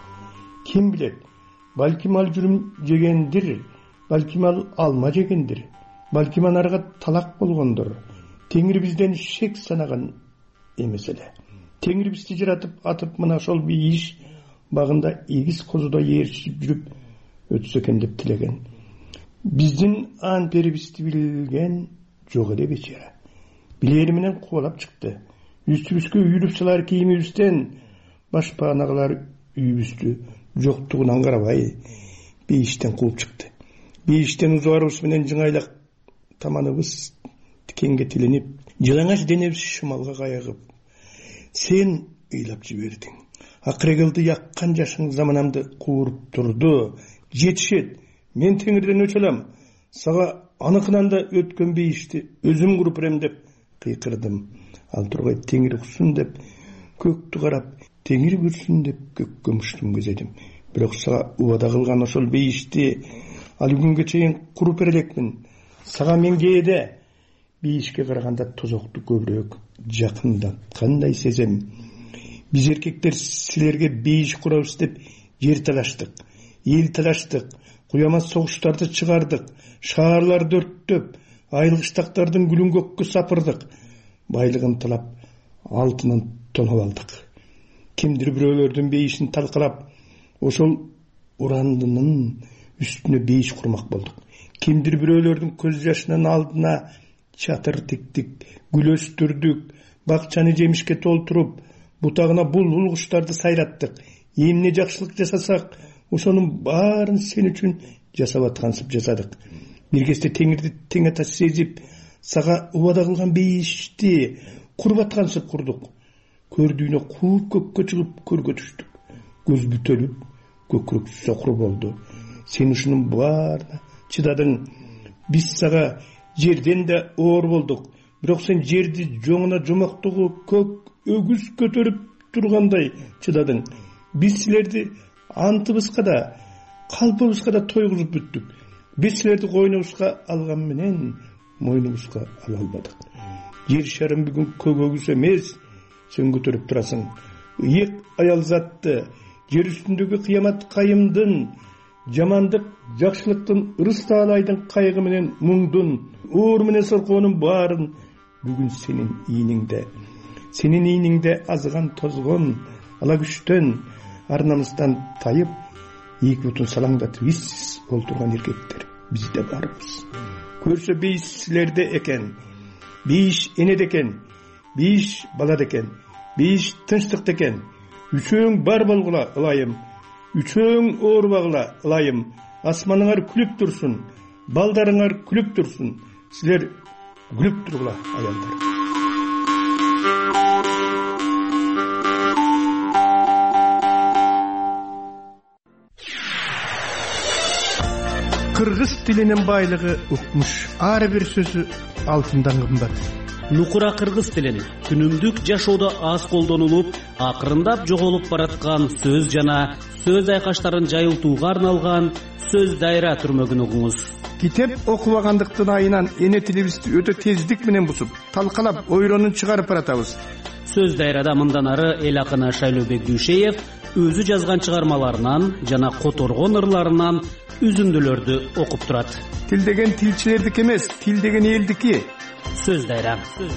W: Ким билет, балким ал жүрүм жегендир, балким ал алма жегендир, балким анарга талак болгондур. Теңир бизден шек санаган эмес эле. Теңир бизди жаратып атып мына ошол бейиш багында эгиз козудой ээрчип жүрүп өтсө экен деп тилеген. Биздин анперибизди билген жок эле бечара. Билери менен кубалап чыкты. Үстүбүзгө үйүлүп салар кийимибизден башпаанагалар үйүбүздү жоктугунан карабай бейиштен кууп чыкты. Бейиштен узарыбыз менен жыңайлак таманыбыз тикенге тиленип, жылаңач денебиз шымалга кайыгып, сен ыйлап жибердиң. Акырегылды яккан жашың заманамды кууруп турду. Жетишет, мен теңирден өчө алам. Сага аныкынан да өткөн бейишти өзүм куруп берем деп кыйкырдым. Ал тургай теңир уксун деп көктү карап, теңир көрсүн деп көккө муштум көзөдүм. Бирок сага убада кылган ошол бейишти ал күнгө чейин куруп бере элекмин. Сага мен кээде бейишке караганда тозокту көбүрөөк жакындаткандай сезем. Биз эркектер силерге бейиш курабыз деп жер талаштык, эл талаштык, куяма согуштарды чыгардык, шаарларды өрттөп, айылгыштактардын гүлүн көккө сапырдык, байлыгын талап, алтынын тоноп алдык. Кимдир бирөөлөрдүн бейишин талкалап, ошол урандынын үстүнө бейиш курмак болдук. Кимдир бирөөлөрдүн көз жашынын алдына чатыр тиктик, гүл өстүрдүк, бакчаны жемишке толтуруп, бутагына булбул куштарды сайраттык. Эмне жакшылык жасасак, ошонун баарын сен үчүн жасап аткансып жасадык. Бир кезде теңирди тең ата сезип, сага убада кылган бейишти куруп аткансып курдук. Көрдүүнө кууп көккө чыгып көргө түштүк. Көз бүтөлүп, көкүрөк сокур болду. Сен ушунун баарына чыдадың. Биз сага жерден да оор болдук. Бирок сен жерди жоңуна жомоктогу көк өгүз көтөрүп тургандай чыдадың. Биз силерди антыбызга да, калпыбызга да тойгузуп бүттүк. Биз силерди койнубузга алган менен мойнубузга ала албадык. Жер шарым бүгүн көк өгүз эмес, сен көтөрүп турасың. Ыйык аял затты, жер үстүндөгү кыямат кайымдын, жамандык, жакшылыктын, ырыс таалайдын кайгы менен муңдун, оор менен соркоонун баарын бүгүн сенин ийниңде. Сенин ийниңде азган тозгон, ала күчтөн, ар намыстан тайып, эки бутун салаңдатып иссиз олтурган эркектер бизде барбыз. Көрсө бейиш силерде экен, бейиш энеде экен, бейиш балада экен, бейиш тынчтыкта экен. Үчөөң бар болгула ылайым, үчөөң оорубагыла ылайым. Асманыңар күлүп турсун, балдарыңар күлүп турсун. Силер күлүп тургула аялдар. Кыргыз тилинин байлыгы укмуш. Ар бир сөзү алтындан кымбат.
O: Нукура кыргыз тилин күнүмдүк жашоодо аз колдонулуп, акырындап жоголуп бараткан сөз жана сөз айкаштарын жайылтууга арналган сөз дайра түрмөгүн угуңуз.
W: Китеп окубагандыктын айынан эне тилибизди өтө тездик менен бусуп, талкалап, ойронун чыгарып баратабыз.
O: Сөз дайрада мындан ары эл акыны Шайлообек Дүйшеев өзү жазган чыгармаларынан жана которгон ырларынан үзүндүлөрдү окуп турат.
W: Тил деген тилчилердики эмес, тил деген элдики.
O: Сөз дайра.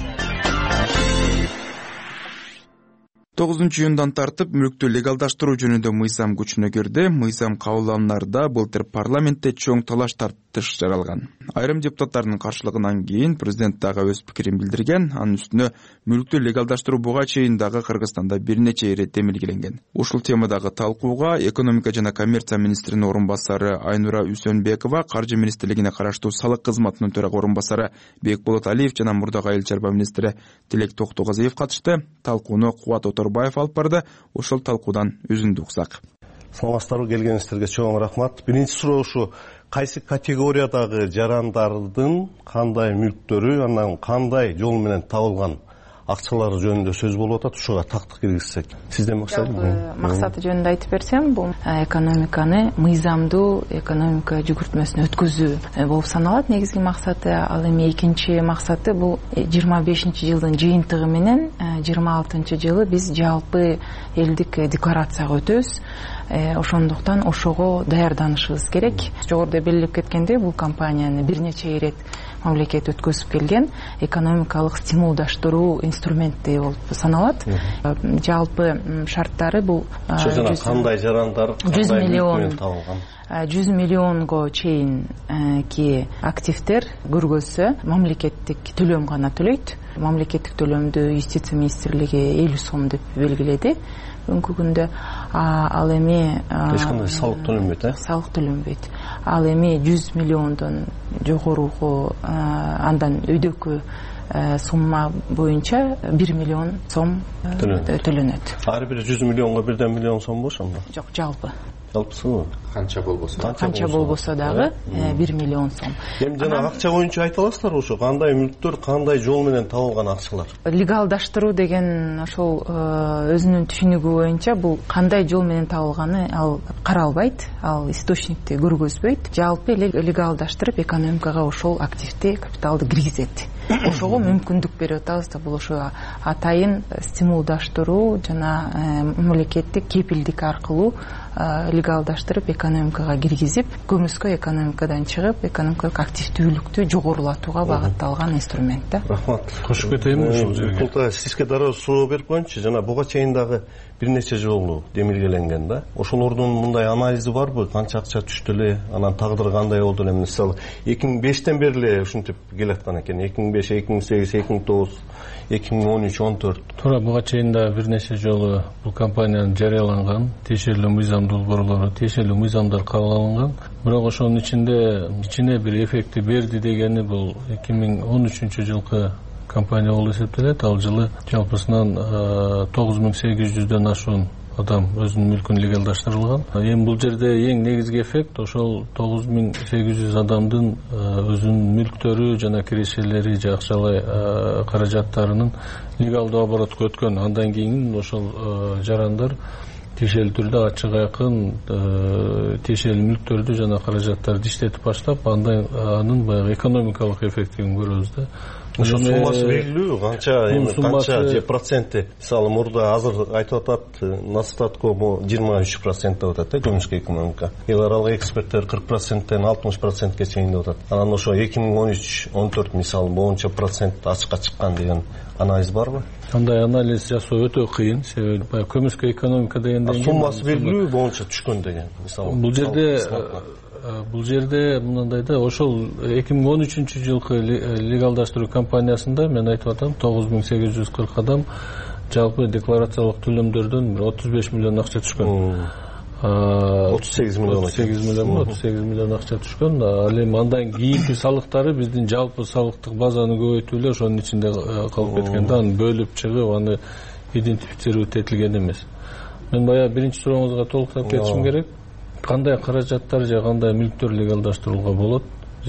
B: 9-июндан тартып мүлктү легалдаштыруу жөнүндө мыйзам күчүнө кирди. Мыйзам кабылданаарда былтыр парламентте чоң талаш тартыш жаралган. Айрым депутаттардын каршылыгынан кийин президент дагы өз пикирин билдирген. Анын үстүнө мүлктү легалдаштыруу буга чейин дагы Кыргызстанда бир нече ирет демилгеленген. Ушул темадагы талкууга экономика жана коммерция министринин орун басары Айнура Үсөнбекова, каржы министрлигине караштуу салык кызматынын төрага орун басары Бекболот Алиев жана мурдагы айыл чарба министри Тилек Токтогазиев катышты. Талкууну Кубат Оторбаев алып барды. Ошол талкуудан үзүндү уксак.
C: Саламатсыздарбы, келгениңиздерге чоң рахмат. Биринчи суроо ушу: кайсы категориядагы жарандардын кандай мүлктөрү, андан кандай жол менен табылган? акчалары жөнүндө сөз болуп атат. Ушуга тактык киргизсек, сизден максат?
J: Максаты жөнүндө айтып берсем, бул экономиканы мыйзамдуу экономика жүгүртмөсүнө өткөзүү болуп саналат. Негизги максаты. Ал эми экинчи максаты бул 25-жылдын жыйынтыгы менен 26-жылы биз жалпы элдик декларацияга өтөбүз. Ошондуктан ошого даярданышыбыз керек. Жогоруда белгилеп кеткендей, бул компанияны бир нече ирет мамлекет өткөзүп келген экономикалык стимулдаштыруу инструменти болуп саналат. Жалпы шарттары бул
C: кандай жарандар,
J: 100 миллионго чейинки активдер көргөзсө мамлекеттик төлөм гана төлөйт. Мамлекеттик төлөмдү юстиция министрлиги 50 сом деп белгиледи бүгүнкү күндө. Ал эми
C: эч кандай салык төлөнбөйт,
J: салык төлөнбөйт. Ал эми 100 миллиондон жогоругу андан өйдөкү сумма боюнча 1 миллион сом төлөнөт.
C: Ар бир 100 миллионго бирден миллион сом болбошу?
J: Жок, жалпы.
C: Жалпысы
A: канча
J: болбосо дагы 1 миллион сом.
C: Эми жана акча боюнча айта аласыздарбы ошо? Кандай мүлктөр, кандай жол менен табылган акчалар?
J: Легалдаштыруу деген ошол өзүнүн түшүнүгү боюнча бул кандай жол менен табылганы ал каралбайт, ал источникти көргөзбөйт. Жалпы легалдаштырып экономикага ошол активди, капиталды киргизет. Ошого мүмкүндүк берип атабыз да, бул ошо атайын стимулдаштыруу жана мамлекеттик кепилдик аркылуу легалдаштырып экономикага киргизип, көмүскө экономикадан чыгып, экономикалык активдүүлүктү жогорулатууга багытталган инструмент да.
C: Рахмат.
A: Кошуп кетейинби ушул жерге?
C: Бул сизге дароо суроо берип коеюнчу. Жана буга чейин дагы бир нече жолу демилгеленген да. Ошолордун мындай анализи барбы? Канча акча түштү эле, анан тагдыры кандай болду эле? Мисалы 2005-тен бери эле ушинтип келаткан экен. 2005, 2008, 2009, 2013, 14.
A: Туура, буга чейин да бир нече жолу бул компаниянын жарыяланган тиешелүү мыйзам долбоорлору, тиешелүү мыйзамдар кабыл алынган. Бирок ошонун ичине бир эффекти берди дегени бул 2013-жылкы компания болуп эсептелет. Ал жылы жалпысынан 9800дөн ашуун адам өзүнүн мүлкүн легалдаштырылган. Эми бул жерде эң негизги эффект ошол 9800 адамдын өзүнүн мүлктөрү жана кирешелери же акчалай каражаттарынын легалдуу оборотко өткөн. Андан кийин ошол жарандар тиешелүү түрдө ачык айкын тиешелүү мүлктөрдү жана каражаттарды иштетип баштап, анын баягы экономикалык эффектин көрөбүз да.
C: Ошо суммасы белгилүү, канча же проценти? Мисалы мурда азыр айтып атат, Настатко 23% деп атат көмүскө экономика. Эл аралык эксперттер 40%тен 60%ке чейин деп атат. Анан ошо 2013-14 мисалы боюнча процент ачыкка чыккан деген анализ барбы?
A: Андай анализ жасоо өтө кыйын, себеби баягы көмүскө экономика дегенден кийин
C: суммасы белгилүү боюнча түшкөн деген. Мисалы
A: бул жерде мындай да, ошол 2013-жылкы легалдаштыруу кампаниясында мен айтып атам 9840 адам жалпы декларациялык төлөмдөрдөн 35 миллион акча түшкөн.
C: 38
A: миллион акча түшкөн. Ал эми андан кийинки салыктары биздин жалпы салыктык базаны көбөйтүү эле ошонун ичинде калып кеткен да, аны бөлүп чыгып, аны идентифицировать этилген эмес. Мен баягы биринчи сурооңузга толуктап кетишим керек. Кандай каражаттар же кандай мүлктөр легалдаштырууга болот,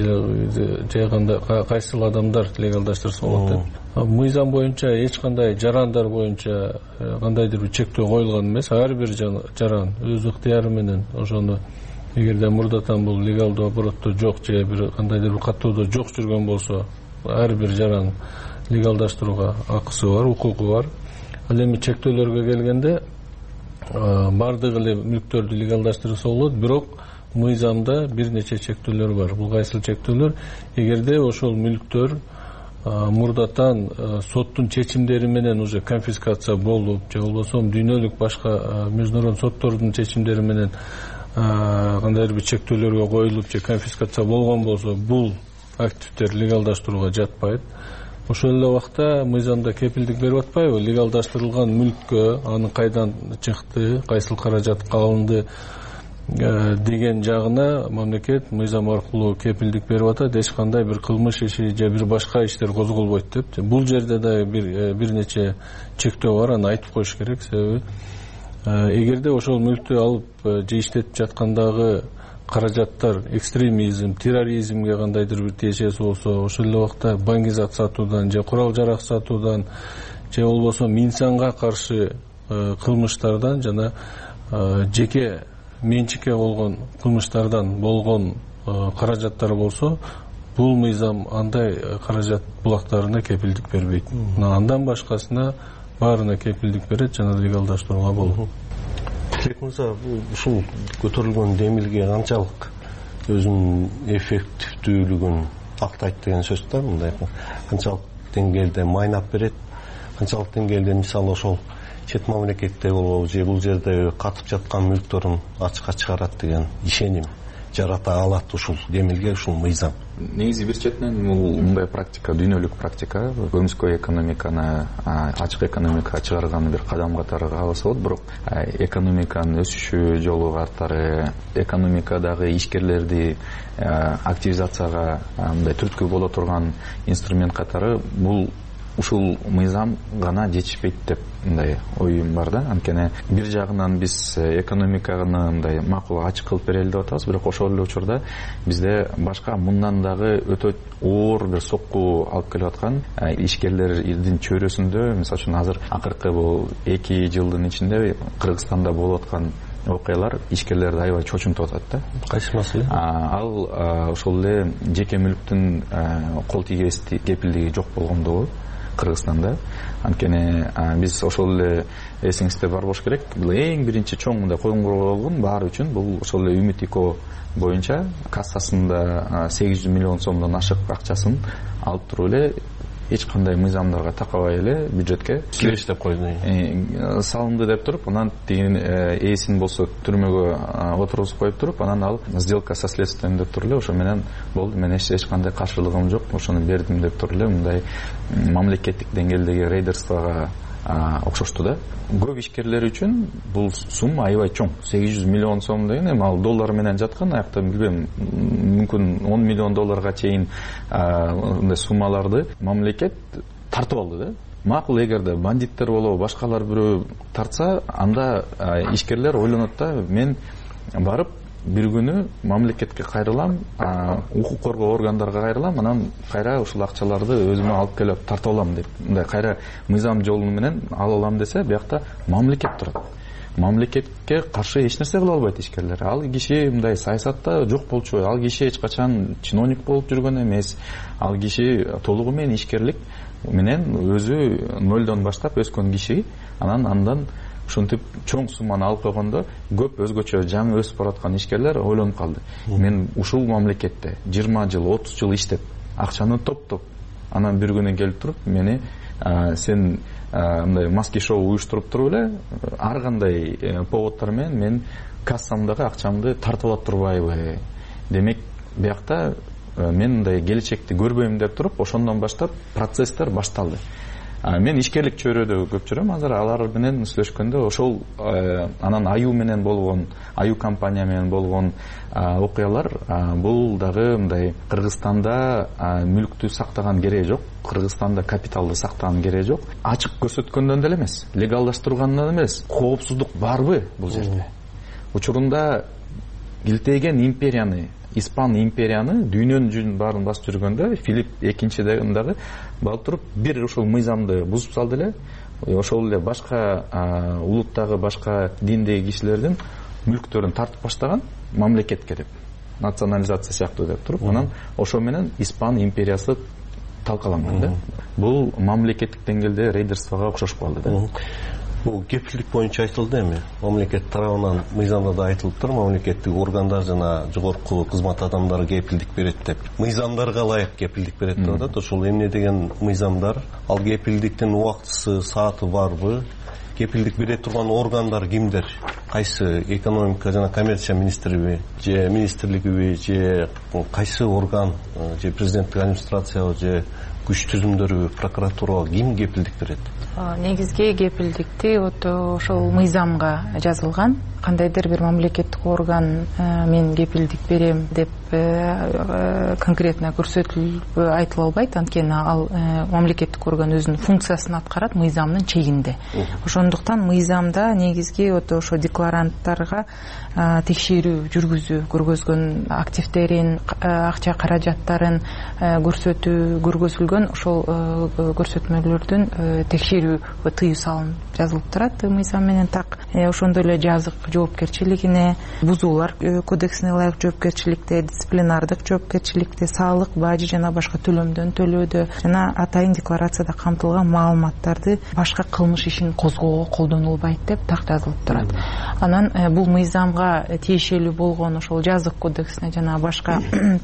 A: же кандай кайсыл адамдар легалдаштырса болот деп. Мыйзам боюнча эч кандай жарандар боюнча кандайдыр бир чектөө коюлган эмес. Ар бир жаран өз ыктыяры менен ошону эгерде мурдатан бул легалдуу оборотто жок же бир кандайдыр бир каттоодо жок жүргөн болсо, ар бир жаран легалдаштырууга акысы бар, укугу бар. Ал эми чектөөлөргө келгенде бардыгы эле мүлктөрдү легалдаштырса болот, бирок мыйзамда бир нече чектөөлөр бар. Бул кайсыл чектөөлөр? Эгерде ошол мүлктөр мурдатан соттун чечимдери менен уже конфискация болуп, же болбосо дүйнөлүк башка международный соттордун чечимдери менен кандайдыр бир чектөөлөргө коюлуп же конфискация болгон болсо, бул активдер легалдаштырууга жатпайт. Ошол эле убакта мыйзамда кепилдик берип атпайбы? Легалдаштырылган мүлккө аны кайдан чыкты, кайсыл каражатка алынды деген жагына мамлекет мыйзам аркылуу кепилдик берип атат. Эч кандай бир кылмыш иши же бир башка иштер козголбойт деп. Бул жерде да бир нече чектөө бар, аны айтып коюш керек. Себеби эгерде ошол мүлктү алып же иштетип жаткандагы каражаттар экстремизм, терроризмге кандайдыр бир тиешеси болсо, ошол эле убакта баңгизат сатуудан же курал жарак сатуудан же болбосо инсанга каршы кылмыштардан жана жеке менчикке болгон кылмыштардан болгон каражаттар болсо, бул мыйзам андай каражат булактарына кепилдик бербейт. Андан башкасына баарына кепилдик берет жана легалдаштырууга болот.
C: Тилек мырза, ушул көтөрүлгөн демилге канчалык өзүнүн эффективдүүлүгүн актайт деген сөз да, мындай канчалык деңгээлде майнап берет, канчалык деңгээлде мисалы ошол чет мамлекетте болобу же бул жерде катып жаткан мүлктөрүн ачыкка чыгарат деген ишеним жарата алат ушул демилге, ушул мыйзам.
F: Негизи бир четинен бул мындай практика, дүйнөлүк практика, көмүскө экономиканы ачык экономикага чыгарган бир кадам катары кааласа болот. Бирок экономиканын өсүшү жолу катары, экономикадагы ишкерлерди активизацияга мындай түрткү боло турган инструмент катары бул ушул мыйзам гана жетишпейт деп мындай оюм бар да. Анткени бир жагынан биз экономиканы мындай макул ачык кылып берели деп атабыз, бирок ошол эле учурда бизде башка мындан дагы өтө оор бир сокку алып келип аткан ишкерлердин чөйрөсүндө, мисалы үчүн азыр акыркы бул 2 жылдын ичинде Кыргызстанда болуп аткан окуялар ишкерлерди аябай чочунтуп атат да.
C: Кайсы маселе?
F: Ал ошол эле жеке мүлктүн кол тийгестик кепилдиги жок болгондугу Кыргызстанда. Анткени биз ошол эле эсиңизде бар болуш керек. Бул эң биринчи чоң мындай коңгуроо баары үчүн бул ошол эле Үмүт ИКО боюнча кассасында 800 миллион сомдон ашык акчасын алып туруп эле эч кандай мыйзамдарга такабай эле бюджетке
C: кириш деп койду.
F: Салынды деп туруп, анан тигин ээсин болсо түрмөгө отургузуп коюп туруп, анан ал сделка со следствием деп туруп эле ошо менен болду, мен эч кандай каршылыгым жок, ошону бердим деп туруп эле мындай мамлекеттик деңгээлдеги рейдерствого окшошту да. Көп ишкерлер үчүн бул сумма аябай чоң. 800 миллион сом деген эми ал доллар менен жаткан, аякта билбейм, мүмкүн 10 миллион долларга чейин мындай суммаларды мамлекет тартып алды да. Макул, эгерде бандиттер болобу, башкалар бирөө тартса, анда ишкерлер ойлонот да, мен барып бир күнү мамлекетке кайрылам, укук коргоо органдарга кайрылам, анан кайра ушул акчаларды өзүмө алып келип тартып алам деп, мындай кайра мыйзам жолу менен ала алам десе, биякта мамлекет турат. Мамлекетке каршы эч нерсе кыла албайт ишкерлер. Ал киши мындай саясатта жок болчу, ал киши эч качан чиновник болуп жүргөн эмес, ал киши толугу менен ишкерлик менен өзү нолдон баштап өскөн киши, андан ушинтип чоң сумманы алып койгондо көп өзгөчө жаңы өсүп бараткан ишкерлер ойлонуп калды. Мен ушул мамлекетте 20 жыл, 30 жыл иштеп, акчаны топтоп, анан бир күнү келип туруп, мени сен мындай маски шоу уюштуруп туруп эле ар кандай поводдор менен мен кассамдагы акчамды тартып алып турбайбы? Демек, биякта мен мындай келечекти көрбөйм деп туруп, ошондон баштап процесстер башталды. Мен ишкерлик чөйрөдө көп жүрөм азыр, алар менен сүйлөшкөндө ошол анан аю менен болгон, аю компания менен болгон окуялар, бул дагы мындай Кыргызстанда мүлктү сактаган кереги жок, Кыргызстанда капиталды сактаган кереги жок, ачык көрсөткөндөн деле эмес, легалдаштыргандан эмес, коопсуздук барбы бул жерде? Учурунда илтеген империяны, Испан империяны, дүйнөнүн жүзүн баарын басып жүргөндө Филипп экинчиден дагы барып туруп бир ошол мыйзамды бузуп салды эле. Ошол эле башка улуттагы, башка диндеги кишилердин мүлктөрүн тартып баштаган мамлекетке деп, национализация сыяктуу деп туруп, анан ошо менен Испан империясы талкаланган да. Бул мамлекеттик деңгээлде рейдерствого окшошуп калды да.
C: Бул кепилдик боюнча айтылды эми. Мамлекет тарабынан мыйзамда да айтылып тур, мамлекеттик органдар жана жогорку кызмат адамдары кепилдик берет деп. Мыйзамдарга ылайык кепилдик берет деп атат. Ошол эмне деген мыйзамдар? Ал кепилдиктин убактысы, сааты барбы? Кепилдик бере турган органдар кимдер? Кайсы экономика жана коммерция министрлиги же министрлигиби же кайсы орган же президенттик администрациябы же күч түзүмдөрү, прокуратурага ким кепилдик берет?
J: Негизги кепилдикти ошол мыйзамга жазылган. Кандайдыр бир мамлекеттик орган мен кепилдик берем деп конкретно көрсөтүлүп айтыла албайт, анткени ал мамлекеттик орган өзүнүн функциясын аткарат мыйзамдын чегинде. Ошондуктан мыйзамда негизги ошо декларанттарга текшерүү көргөзгөн активдерин, акча каражаттарын көргөзүлгөн ошол көрсөтмөлөрдүн текшерүү тыюу салынып жазылып турат мыйзам менен так. Ошондой эле жазык жоопкерчилигине, бузуулар кодексине ылайык жоопкерчиликте, дисциплинардык жоопкерчиликте, салык, бажы жана башка төлөмдөн төлөөдө жана атайын декларацияда камтылган маалыматтарды башка кылмыш ишин козгоого колдонулбайт деп так жазылып турат. Анан бул мыйзамга тиешелүү болгон ошол жазык кодексине жана башка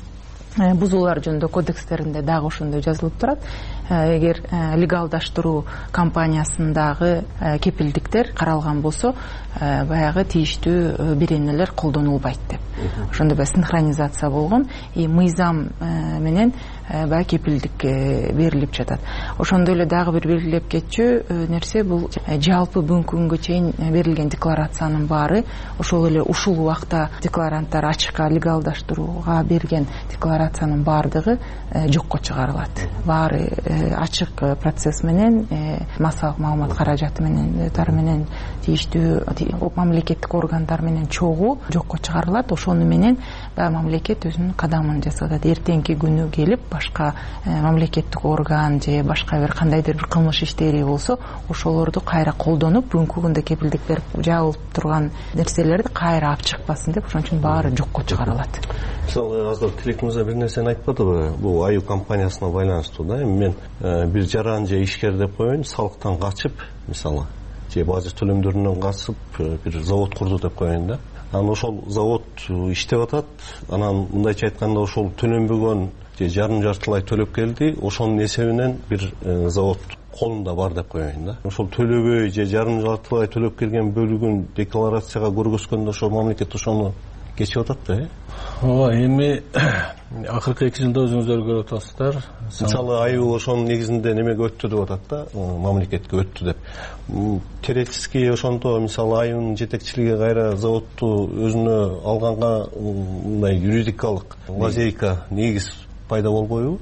J: бузуулар жөнүндө кодекстеринде дагы ошондой жазылып турат. Эгер легалдаштыруу компаниясындагы кепилдиктер каралган болсо, баягы тийиштүү беренелер колдонулбайт деп. Ошондой синхронизация болгон, мыйзам менен баягы кепилдик берилип жатат. Ошондой эле дагы бир белгилеп кетчү нерсе бул жалпы бүгүнкү күнгө чейин берилген декларациянын баары, ошол эле ушул убакта декларанттар ачыкка легалдаштырууга берген декларациянын баардыгы жокко чыгарылат. Баары ачык процесс менен, массалык маалымат каражаты менен тийиштүү мамлекеттик органдар менен чогуу жокко чыгарылат. Ошону менен мамлекет өзүнүн кадамын жасап, эртеңки күнү келип башка мамлекеттик орган же башка бир кандайдыр бир кылмыш иштери болсо, ошолорду кайра колдонуп, бүгүнкү күндө кепилдик берип жабылып турган нерселерди кайра алып чыкпасын деп, ошон үчүн баары жокко чыгарылат.
C: Мисалы, азыр Тилек мырза бир нерсени айтпадыбы? Бул аюу компаниясына байланыштуу да. Мен бир жаран же ишкер деп коеюн, салыктан качып, мисалы, же бажы төлөмдөрүнөн качып, бир завод курду деп коеюн да. Анан ошол завод иштеп атат. Анан мындайча айтканда ошол төлөнбөгөн же жарым-жартылай төлөп келди, ошонун эсебинен бир завод колунда бар деп коеюн да. Ошол төлөбөй же жарым-жартылай төлөп келген бөлүгүн декларацияга көргөзгөндө ошол мамлекет ошону кечип атат да.
A: Ооба, эми акыркы 2 жылда өзүңүздөр көрүп атасыздар.
C: Мисалы, аюу ошонун негизинде немеге өттү деп атат да, мамлекетке өттү деп. Теоретически ошондо мисалы аюунун жетекчилиги кайра заводду өзүнө алганга мындай юридикалык лазейка, негиз пайда болбойбу?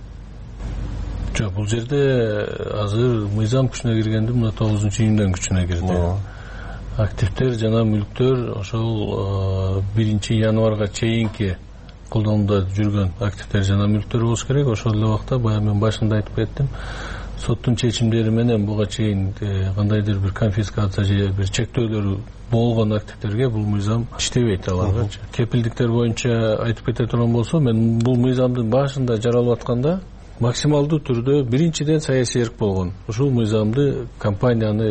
A: Жок, бул жерде азыр мыйзам күчүнө киргенде мына 9-июндан күчүнө кирди. Активдер жана мүлктөр ошол 1-январга чейинки колдонууда жүргөн активдер жана мүлктөр болуш керек. Ошол эле убакта баягы мен башында айтып кеттим, соттун чечимдери менен буга чейин кандайдыр бир конфискация же бир чектөөлөр болгон активдерге бул мыйзам иштебейт аларгачы. Кепилдиктер боюнча айтып кете турган болсом, мен бул мыйзамдын башында жаралып атканда максималдуу түрдө биринчиден саясий эрк болгон. Ушул мыйзамды компанияны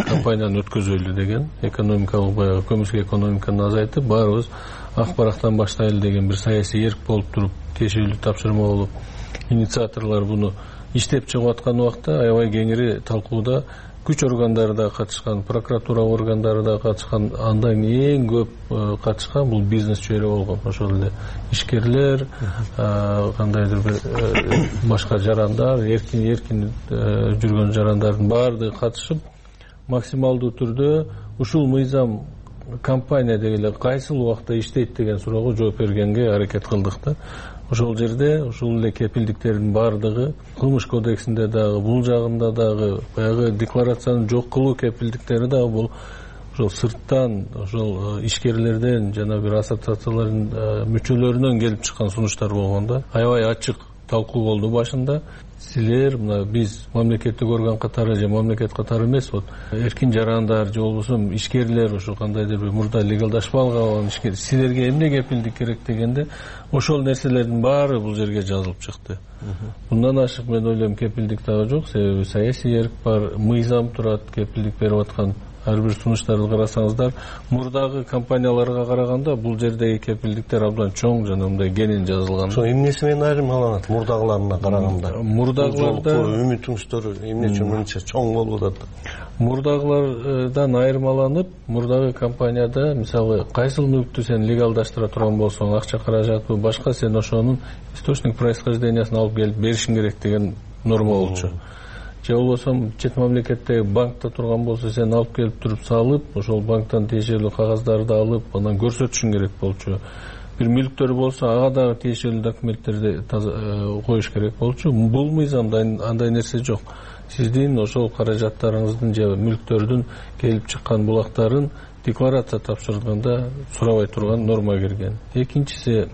A: өткөзөлү деген, экономикалык баягы көмүрсүк экономиканы азайтып, баарыбыз ак барактан баштайлы деген бир саясий эрк болуп туруп, тиешелүү тапшырма болуп, инициаторлор буну иштеп чыгып аткан убакта аябай кеңири талкууда күч органдары да катышкан, прокуратура органдары да катышкан, андан эң көп катышкан бул бизнес чөйрө болгон. Ошол эле ишкерлер, кандайдыр бир башка жарандар, эркин жүргөн жарандардын баардыгы катышып, максималдуу түрдө ушул мыйзам компания дегеле кайсыл убакта иштейт деген суроого жооп бергенге аракет кылдык да. Ошол жерде ушул эле кепилдиктердин баардыгы кылмыш кодексинде дагы, бул жагында дагы баягы декларацияны жок кылуу кепилдиктери дагы бул ошол сырттан, ошол ишкерлерден жана бир ассоциациялардын мүчөлөрүнөн келип чыккан сунуштар болгон да. Аябай ачык талкуу болду башында. Силер мына биз мамлекеттик орган катары же мамлекет катары эмес, эркин жарандар же болбосо ишкерлер, ошо кандайдыр бир мурда легалдашпай калган ишкер, силерге эмне кепилдик керек дегенде, ошол нерселердин баары бул жерге жазылып чыкты. Мындан ашык мен ойлойм кепилдик дагы жок, себеби саясий эрк бар, мыйзам турат, кепилдик берип аткан ар бир сунуштарды карасаңыздар, мурдагы компанияларга караганда бул жердеги кепилдиктер абдан чоң жана мындай кенен жазылган.
C: Ошо эмнеси менен айырмаланат мурдагыларына караганда?
A: Мурдагыларда
C: үмүтүңүздөр эмне үчүн мынча чоң болуп атат?
A: Мурдагылардан айырмаланып, мурдагы компанияда мисалы кайсыл мүлктү сен легалдаштыра турган болсоң, акча каражатпы, башка сен ошонун источник происхождениясын алып келип беришиң керек деген норма болчу. Же болбосо чет мамлекеттеги банкта турган болсо сен алып келип туруп салып, ошол банктан тиешелүү кагаздарды алып, анан көрсөтүшүң керек болчу. Бир мүлктөр болсо ага дагы тиешелүү документтерди коюш керек болчу. Бул мыйзамда андай нерсе жок. Сиздин ошол каражаттарыңыздын же мүлктөрдүн келип чыккан булактарын декларация тапшырганда сурабай турган норма кирген. Экинчиси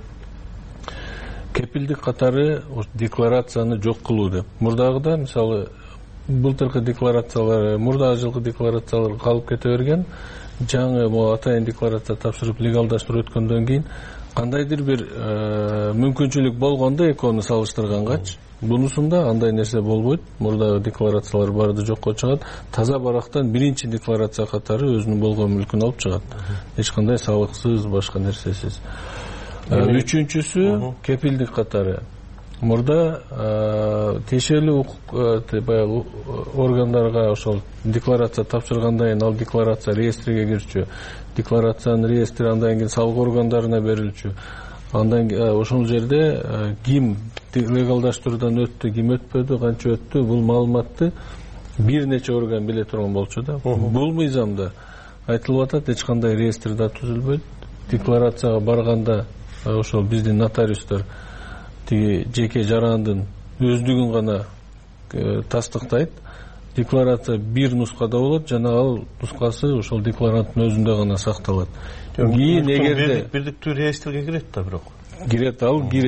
A: кепилдик катары декларацияны жок кылуу деп. Мурдагыда мисалы былтыркы декларациялар, мурдагы жылкы декларациялар калып кете берген. Жаңы атайын декларация тапшырып легалдаштырып өткөндөн кийин кандайдыр бир мүмкүнчүлүк болгондо экөөнү салыштыргангачы бунусунда андай нерсе болбойт. Мурдагы декларациялар барды жокко чыгат. Таза барактан биринчи декларация катары өзүнүн болгон мүлкүн алып чыгат. Эч кандай салыксыз, башка нерсесиз. Үчүнчүсү кепилдик катары. Мурда тиешелүү баягы органдарга ошол декларация тапшыргандан кийин ал декларация реестриге кирчү. Декларациянын реестри андан кийин салык органдарына берилчү. Андан ошол жерде ким легалдаштыруудан өттү, ким өтпөдү, канча өттү, бул маалыматты бир нече орган биле турган болчу да. Бул мыйзамда айтылып атат, эч кандай реестр да түзүлбөйт. Декларацияга барганда ошол биздин нотариустар тиги жеке жарандын өздүгүн гана тастыктайт. Декларация бир нускада болот жана ал нускасы ошол декларанттын өзүндө гана сакталат. Кийин эгерде
C: бирдиктүү реестрге кирет да бирок.
A: Кирет,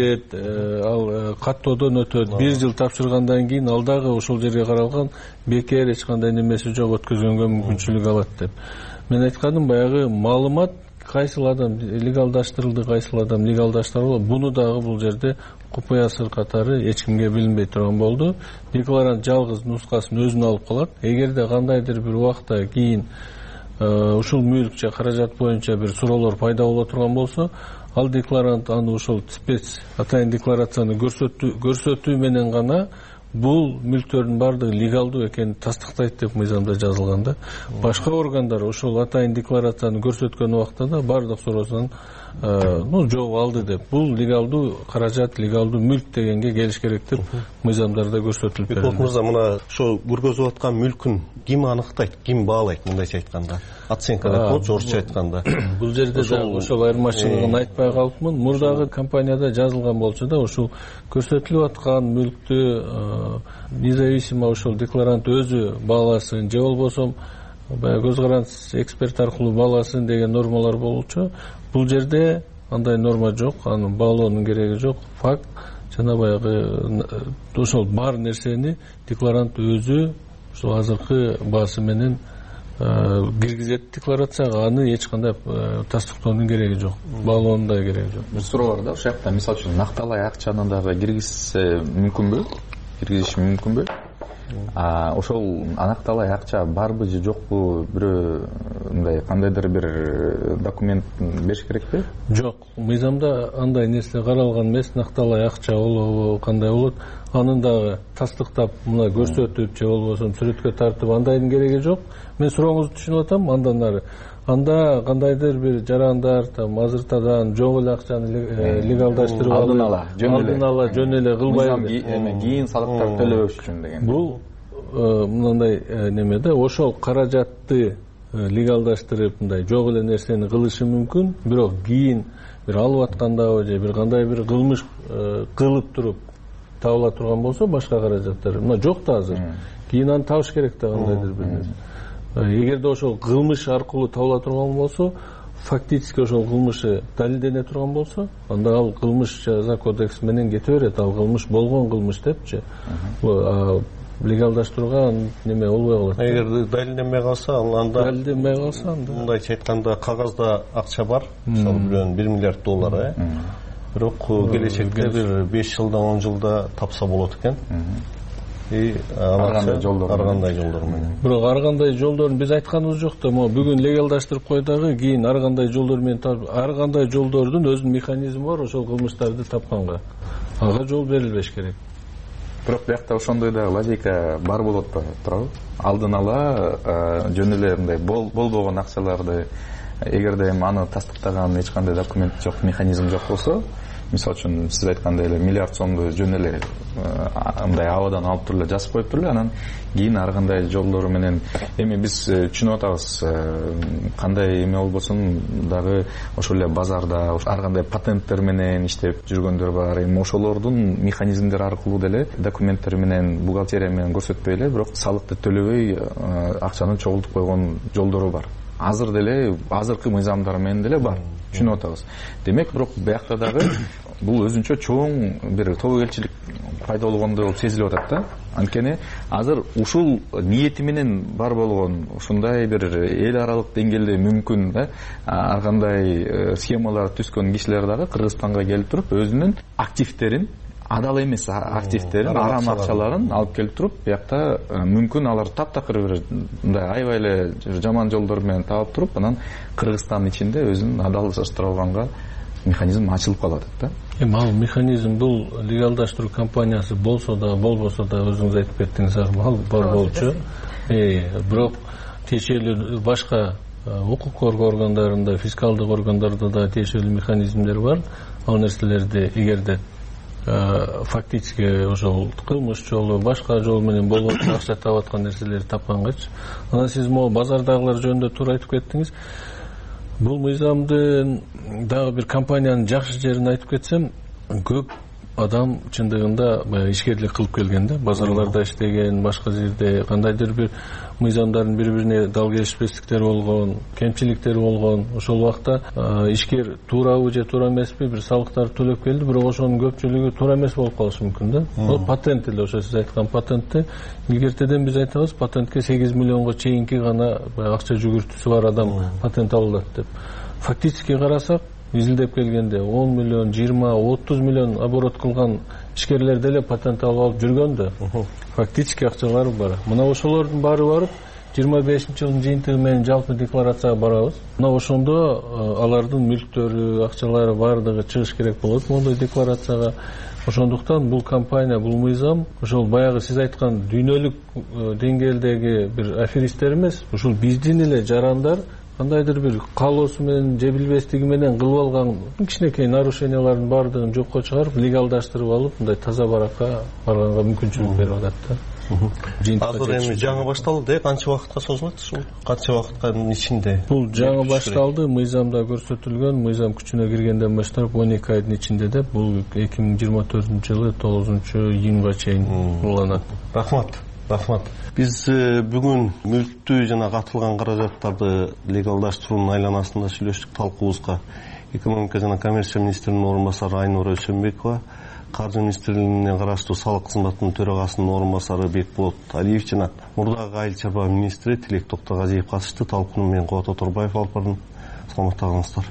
A: ал каттоодон өтөт. 1 жыл тапшыргандан кийин ал дагы ошол жерге каралган бекер эч кандай немеси жок өткөзгөнгө мүмкүнчүлүк алат деп. Мен айтканым баягы маалымат кайсыл адам легалдаштырылды, кайсыл адам легалдаштырылбады, буну дагы бул жерде купуя сыр катары эч кимге билинбей турган болду. Декларант жалгыз нускасын өзүнө алып калат. Эгерде кандайдыр бир убакта кийин ушул мүлк же каражат боюнча бир суроолор пайда боло турган болсо, ал декларант аны ушул спец атайын декларацияны көрсөтүү менен гана бул мүлктөрдүн баардыгы легалдуу экенин тастыктайт деп мыйзамда жазылган да. Башка органдар ошол атайын декларацияны көрсөткөн убакта да баардык суроосун жооп алды деп. Бул легалдуу каражат, легалдуу мүлк дегенге келиш керек деп мыйзамдарда көрсөтүлүп берилди.
C: Бекболот мырза, мына ошо көргөзүп аткан мүлкүн ким аныктайт, ким баалайт, мындайча айтканда? Оценка деп болот, орусча айтканда.
A: Бул жерде да ошол айырмачылыгын айтпай калыпмын. Мурдагы компанияда жазылган болчу да, ушул көрсөтүлүп аткан мүлктү независимо ошол декларант өзү бааласын же болбосо баягы көз карандысыз эксперт аркылуу бааласын деген нормалар болчу. Бул жерде андай норма жок, аны баалоонун кереги жок. Факт жана баягы ошол бар нерсени декларант өзү ошол азыркы баасы менен киргизет декларацияга, аны эч кандай тастыктоонун кереги жок, баалоонун да кереги жок.
F: Бир суроо бар да, ошол жакта мисалы үчүн накталай акчаны дагы киргизсе мүмкүнбү? Киргизиш мүмкүнбү? Ошол анакталай акча барбы же жокпу, бирөө мындай кандайдыр бир документ бериш керекпи?
A: Жок, мыйзамда андай нерсе каралган эмес. Накталай акча болобу, кандай болот, анын дагы тастыктап мына көрсөтүп же болбосо сүрөткө тартып андайдын кереги жок. Мен сурооңузду түшүнүп атам. Андан ары анда кандайдыр бир жарандар азыртадан жок эле акчаны легалдаштырып
F: алдын ала
A: жөн эле кылбай
F: кийин салыктар төлөбөш үчүн деген.
A: Бул мындай неме да, ошол каражатты легалдаштырып мындай жок эле нерсени кылышы мүмкүн, бирок кийин бир алып аткандабы же бир кандай бир кылмыш кылып туруп табыла турган болсо башка каражаттар мына жок да азыр. Кийин аны табыш керек да кандайдыр бир нерсе. Эгерде ошол кылмыш аркылуу табыла турган болсо, фактически ошол кылмышы далилдене турган болсо, анда ал кылмыш жаза кодекси менен кете берет. Ал кылмыш болгон кылмыш депчи. Легалдаштырууга неме болбой калат.
C: Эгерде далилденбей калса, анда мындайча айтканда кагазда акча бар, мисалы бирөөнүн $1 миллиард, бирок келечекте бир 5 жылда 10 жылда тапса болот экен. Ар кандай жолдор менен.
A: Бирок ар кандай жолдорун биз айтканыбыз жок да, могу бүгүн легалдаштырып койдагы, кийин ар кандай жолдор менен ар кандай жолдордун өзүнүн механизми бар ошол кылмыштарды тапканга. Ага жол берилбеш керек.
F: Бирок биякта ошондой да логика бар болот да, туурабы? Алдын ала жөн эле мындай болбогон акчаларды эгерде аны тастыктаган эч кандай документ жок, механизм жок болсо, мисалы үчүн сиз айткандай эле миллиард сомду жөн эле мындай абадан алып туруп эле жазып коюп туруп эле анан кийин ар кандай жолдору менен эми биз түшүнүп атабыз кандай эме болбосун дагы ошол эле базарда ар кандай патенттер менен иштеп жүргөндөр бар. Эми ошолордун механизмдери аркылуу деле документтер менен бухгалтерия менен көрсөтпөй эле бирок салыкты төлөбөй акчаны чогултуп койгон жолдору бар. азыр деле азыркы мыйзамдар менен деле бар, түшүнүп атабыз. Демек, бирок биякта дагы бул өзүнчө чоң бир тобокелчилик пайда болгондой болуп сезилип атат да. Анткени азыр ушул ниети менен бар болгон ушундай бир эл аралык деңгээлде мүмкүн да ар кандай схемалар түзгөн кишилер дагы Кыргызстанга келип туруп өзүнүн активдерин, адал эмес активдерин, арам акчаларын алып келип туруп, биякта мүмкүн алар таптакыр бир мындай аябай эле жаман жолдор менен таап туруп, анан Кыргызстан ичинде өзүн адалдаштыра алганга механизм ачылып калат да.
A: Ал механизм бул легалдаштыруу компаниясы болсо да, болбосо да өзүңүз айтып кеттиңиз, ал бар болчу. Бирок тиешелүү башка укук коргоо органдарында, фискалдык органдарда да тиешелүү механизмдер бар. Ал нерселерди эгерде фактически ошол кылмыш жолу, башка жол менен болгон акча таап аткан нерселерди тапкангачы. Анан сиз могу базардагылар жөнүндө туура айтып кеттиңиз. Бул мыйзамдын дагы бир компаниянын жакшы жерин айтып кетсем, көп адам чындыгында ишкерлик кылып келген да, базарларда иштеген, башка жерде кандайдыр бир мыйзамдардын бири-бирине дал келишпестиктери болгон, кемчиликтери болгон. Ошол убакта ишкер туурабы же туура эмеспи бир салыктарды төлөп келди, бирок ошонун көпчүлүгү туура эмес болуп калышы мүмкүн да. Ал патент эле, ошо сиз айткан патентте илгертеден биз айтабыз, патентке 8 миллионго чейинки гана акча жүгүртүүсү бар адам патент алат деп. Фактически карасак, изилдеп келгенде 10 миллион, 20, 30 миллион оборот кылган ишкерлер деле патент алып жүргөн да. Фактически акчалары бар. Мына ошолордун баары барып 25-жылдын жыйынтыгы менен жалпы декларацияга барабыз. Мына ошондо алардын мүлктөрү, акчалары бардыгы чыгыш керек болот мондой декларацияга. Ошондуктан бул компания, бул мыйзам ошол баягы сиз айткан дүйнөлүк деңгээлдеги бир аферисттер эмес, ушул биздин эле жарандар кандайдыр бир каалоосу менен же билбестиги менен кылып алган кичинекей нарушениялардын баардыгын жокко чыгарып, легалдаштырып алып, мындай таза баракка барганга мүмкүнчүлүк берип атат да.
C: Азыр эми жаңы башталды, канча убакытка созулат ушул? Канча убакыттын ичинде?
A: Бул жаңы башталды, мыйзамда көрсөтүлгөн, мыйзам күчүнө киргенден баштап 12 айдын ичинде деп, бул 2024-жылы 9-июнга чейин уланат.
C: Рахмат. Биз бүгүн мүлктүү жана катылган каражаттарды легалдаштыруунун айланасында сүйлөштүк. Талкуубузга экономика жана коммерция министринин орун басары Айнура Өсөнбекова, Каржы министрлигине караштуу салык кызматынын төрагасынын орун басары Бекболот Алиев жана мурдагы айыл чарба министри Тилек Токтогазиев катышты. Талкууну мен Кубат Оторбаев алып бардым. Саламатта калыңыздар.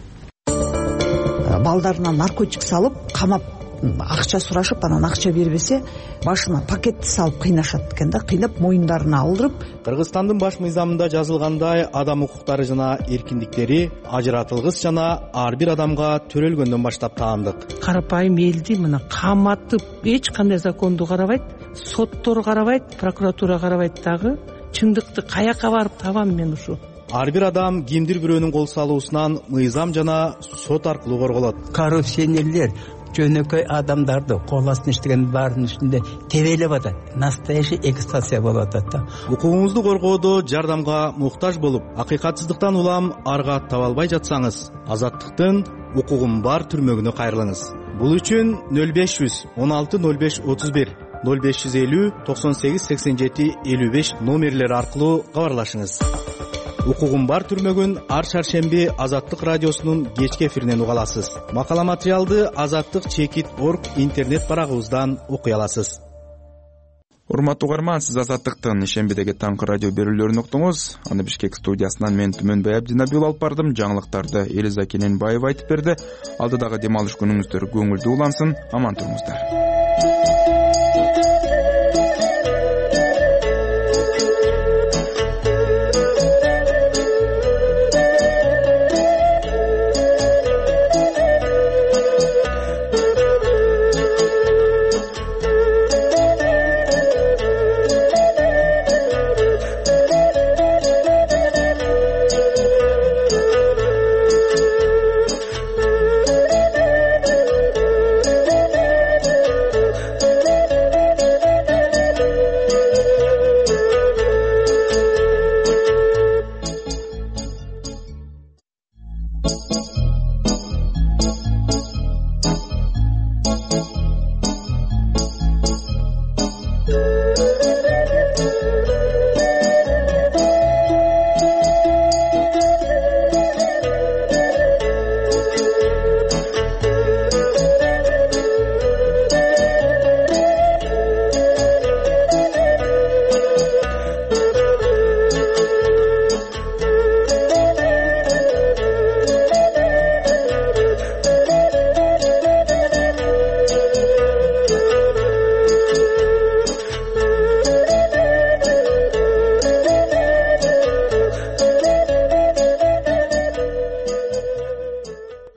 G: Балдарына наркотик салып, камап акча сурашып, анан акча бербесе, башына пакетти салып кыйнашат экен да, кыйнап моюндарына алдырып.
N: Кыргызстандын баш мыйзамында жазылгандай, адам укуктары жана эркиндиктери ажыратылгыс жана ар бир адамга төрөлгөндөн баштап таандык.
H: Карапайым элди мына каматып, эч кандай законду карабайт, соттор карабайт, прокуратура карабайт дагы. Чындыкты каяка барып табам мен ушу?
N: Ар бир адам кимдир бирөөнүн кол салуусунан мыйзам жана сот аркылуу корголот.
I: Коррупционерлер жөнөкөй адамдарды кол астына иштеген баардын үстүндө тебелеп атат. Настоящий эксплуатация болуп атат да.
N: Укугуңузду коргоодо жардамга муктаж болуп, акыйкатсыздыктан улам арга таба албай жатсаңыз, Азаттыктын укугум бар түрмөгүнө кайрылыңыз. Бул үчүн 0500 16 05 31 0550 98 87 55 номерлери аркылуу кабарлашыңыз. Укугум бар түрмөгүн ар шаршемби Азаттык радиосунун кечки эфиринен уга аласыз. Макала материалды azattik.org интернет барагыбыздан окуй аласыз.
B: Урматтуу угарман, сиз Азаттыктын ишембидеги таңкы радио берүүлөрүн уктуңуз. Аны Бишкек студиясынан мен Түмөнбай Абдинабиул алып бардым. Жаңылыктарды Элиза Кененбаева айтып берди. Алдыдагы дем алыш күнүңүздөр көңүлдүү улансын. Аман туруңуздар.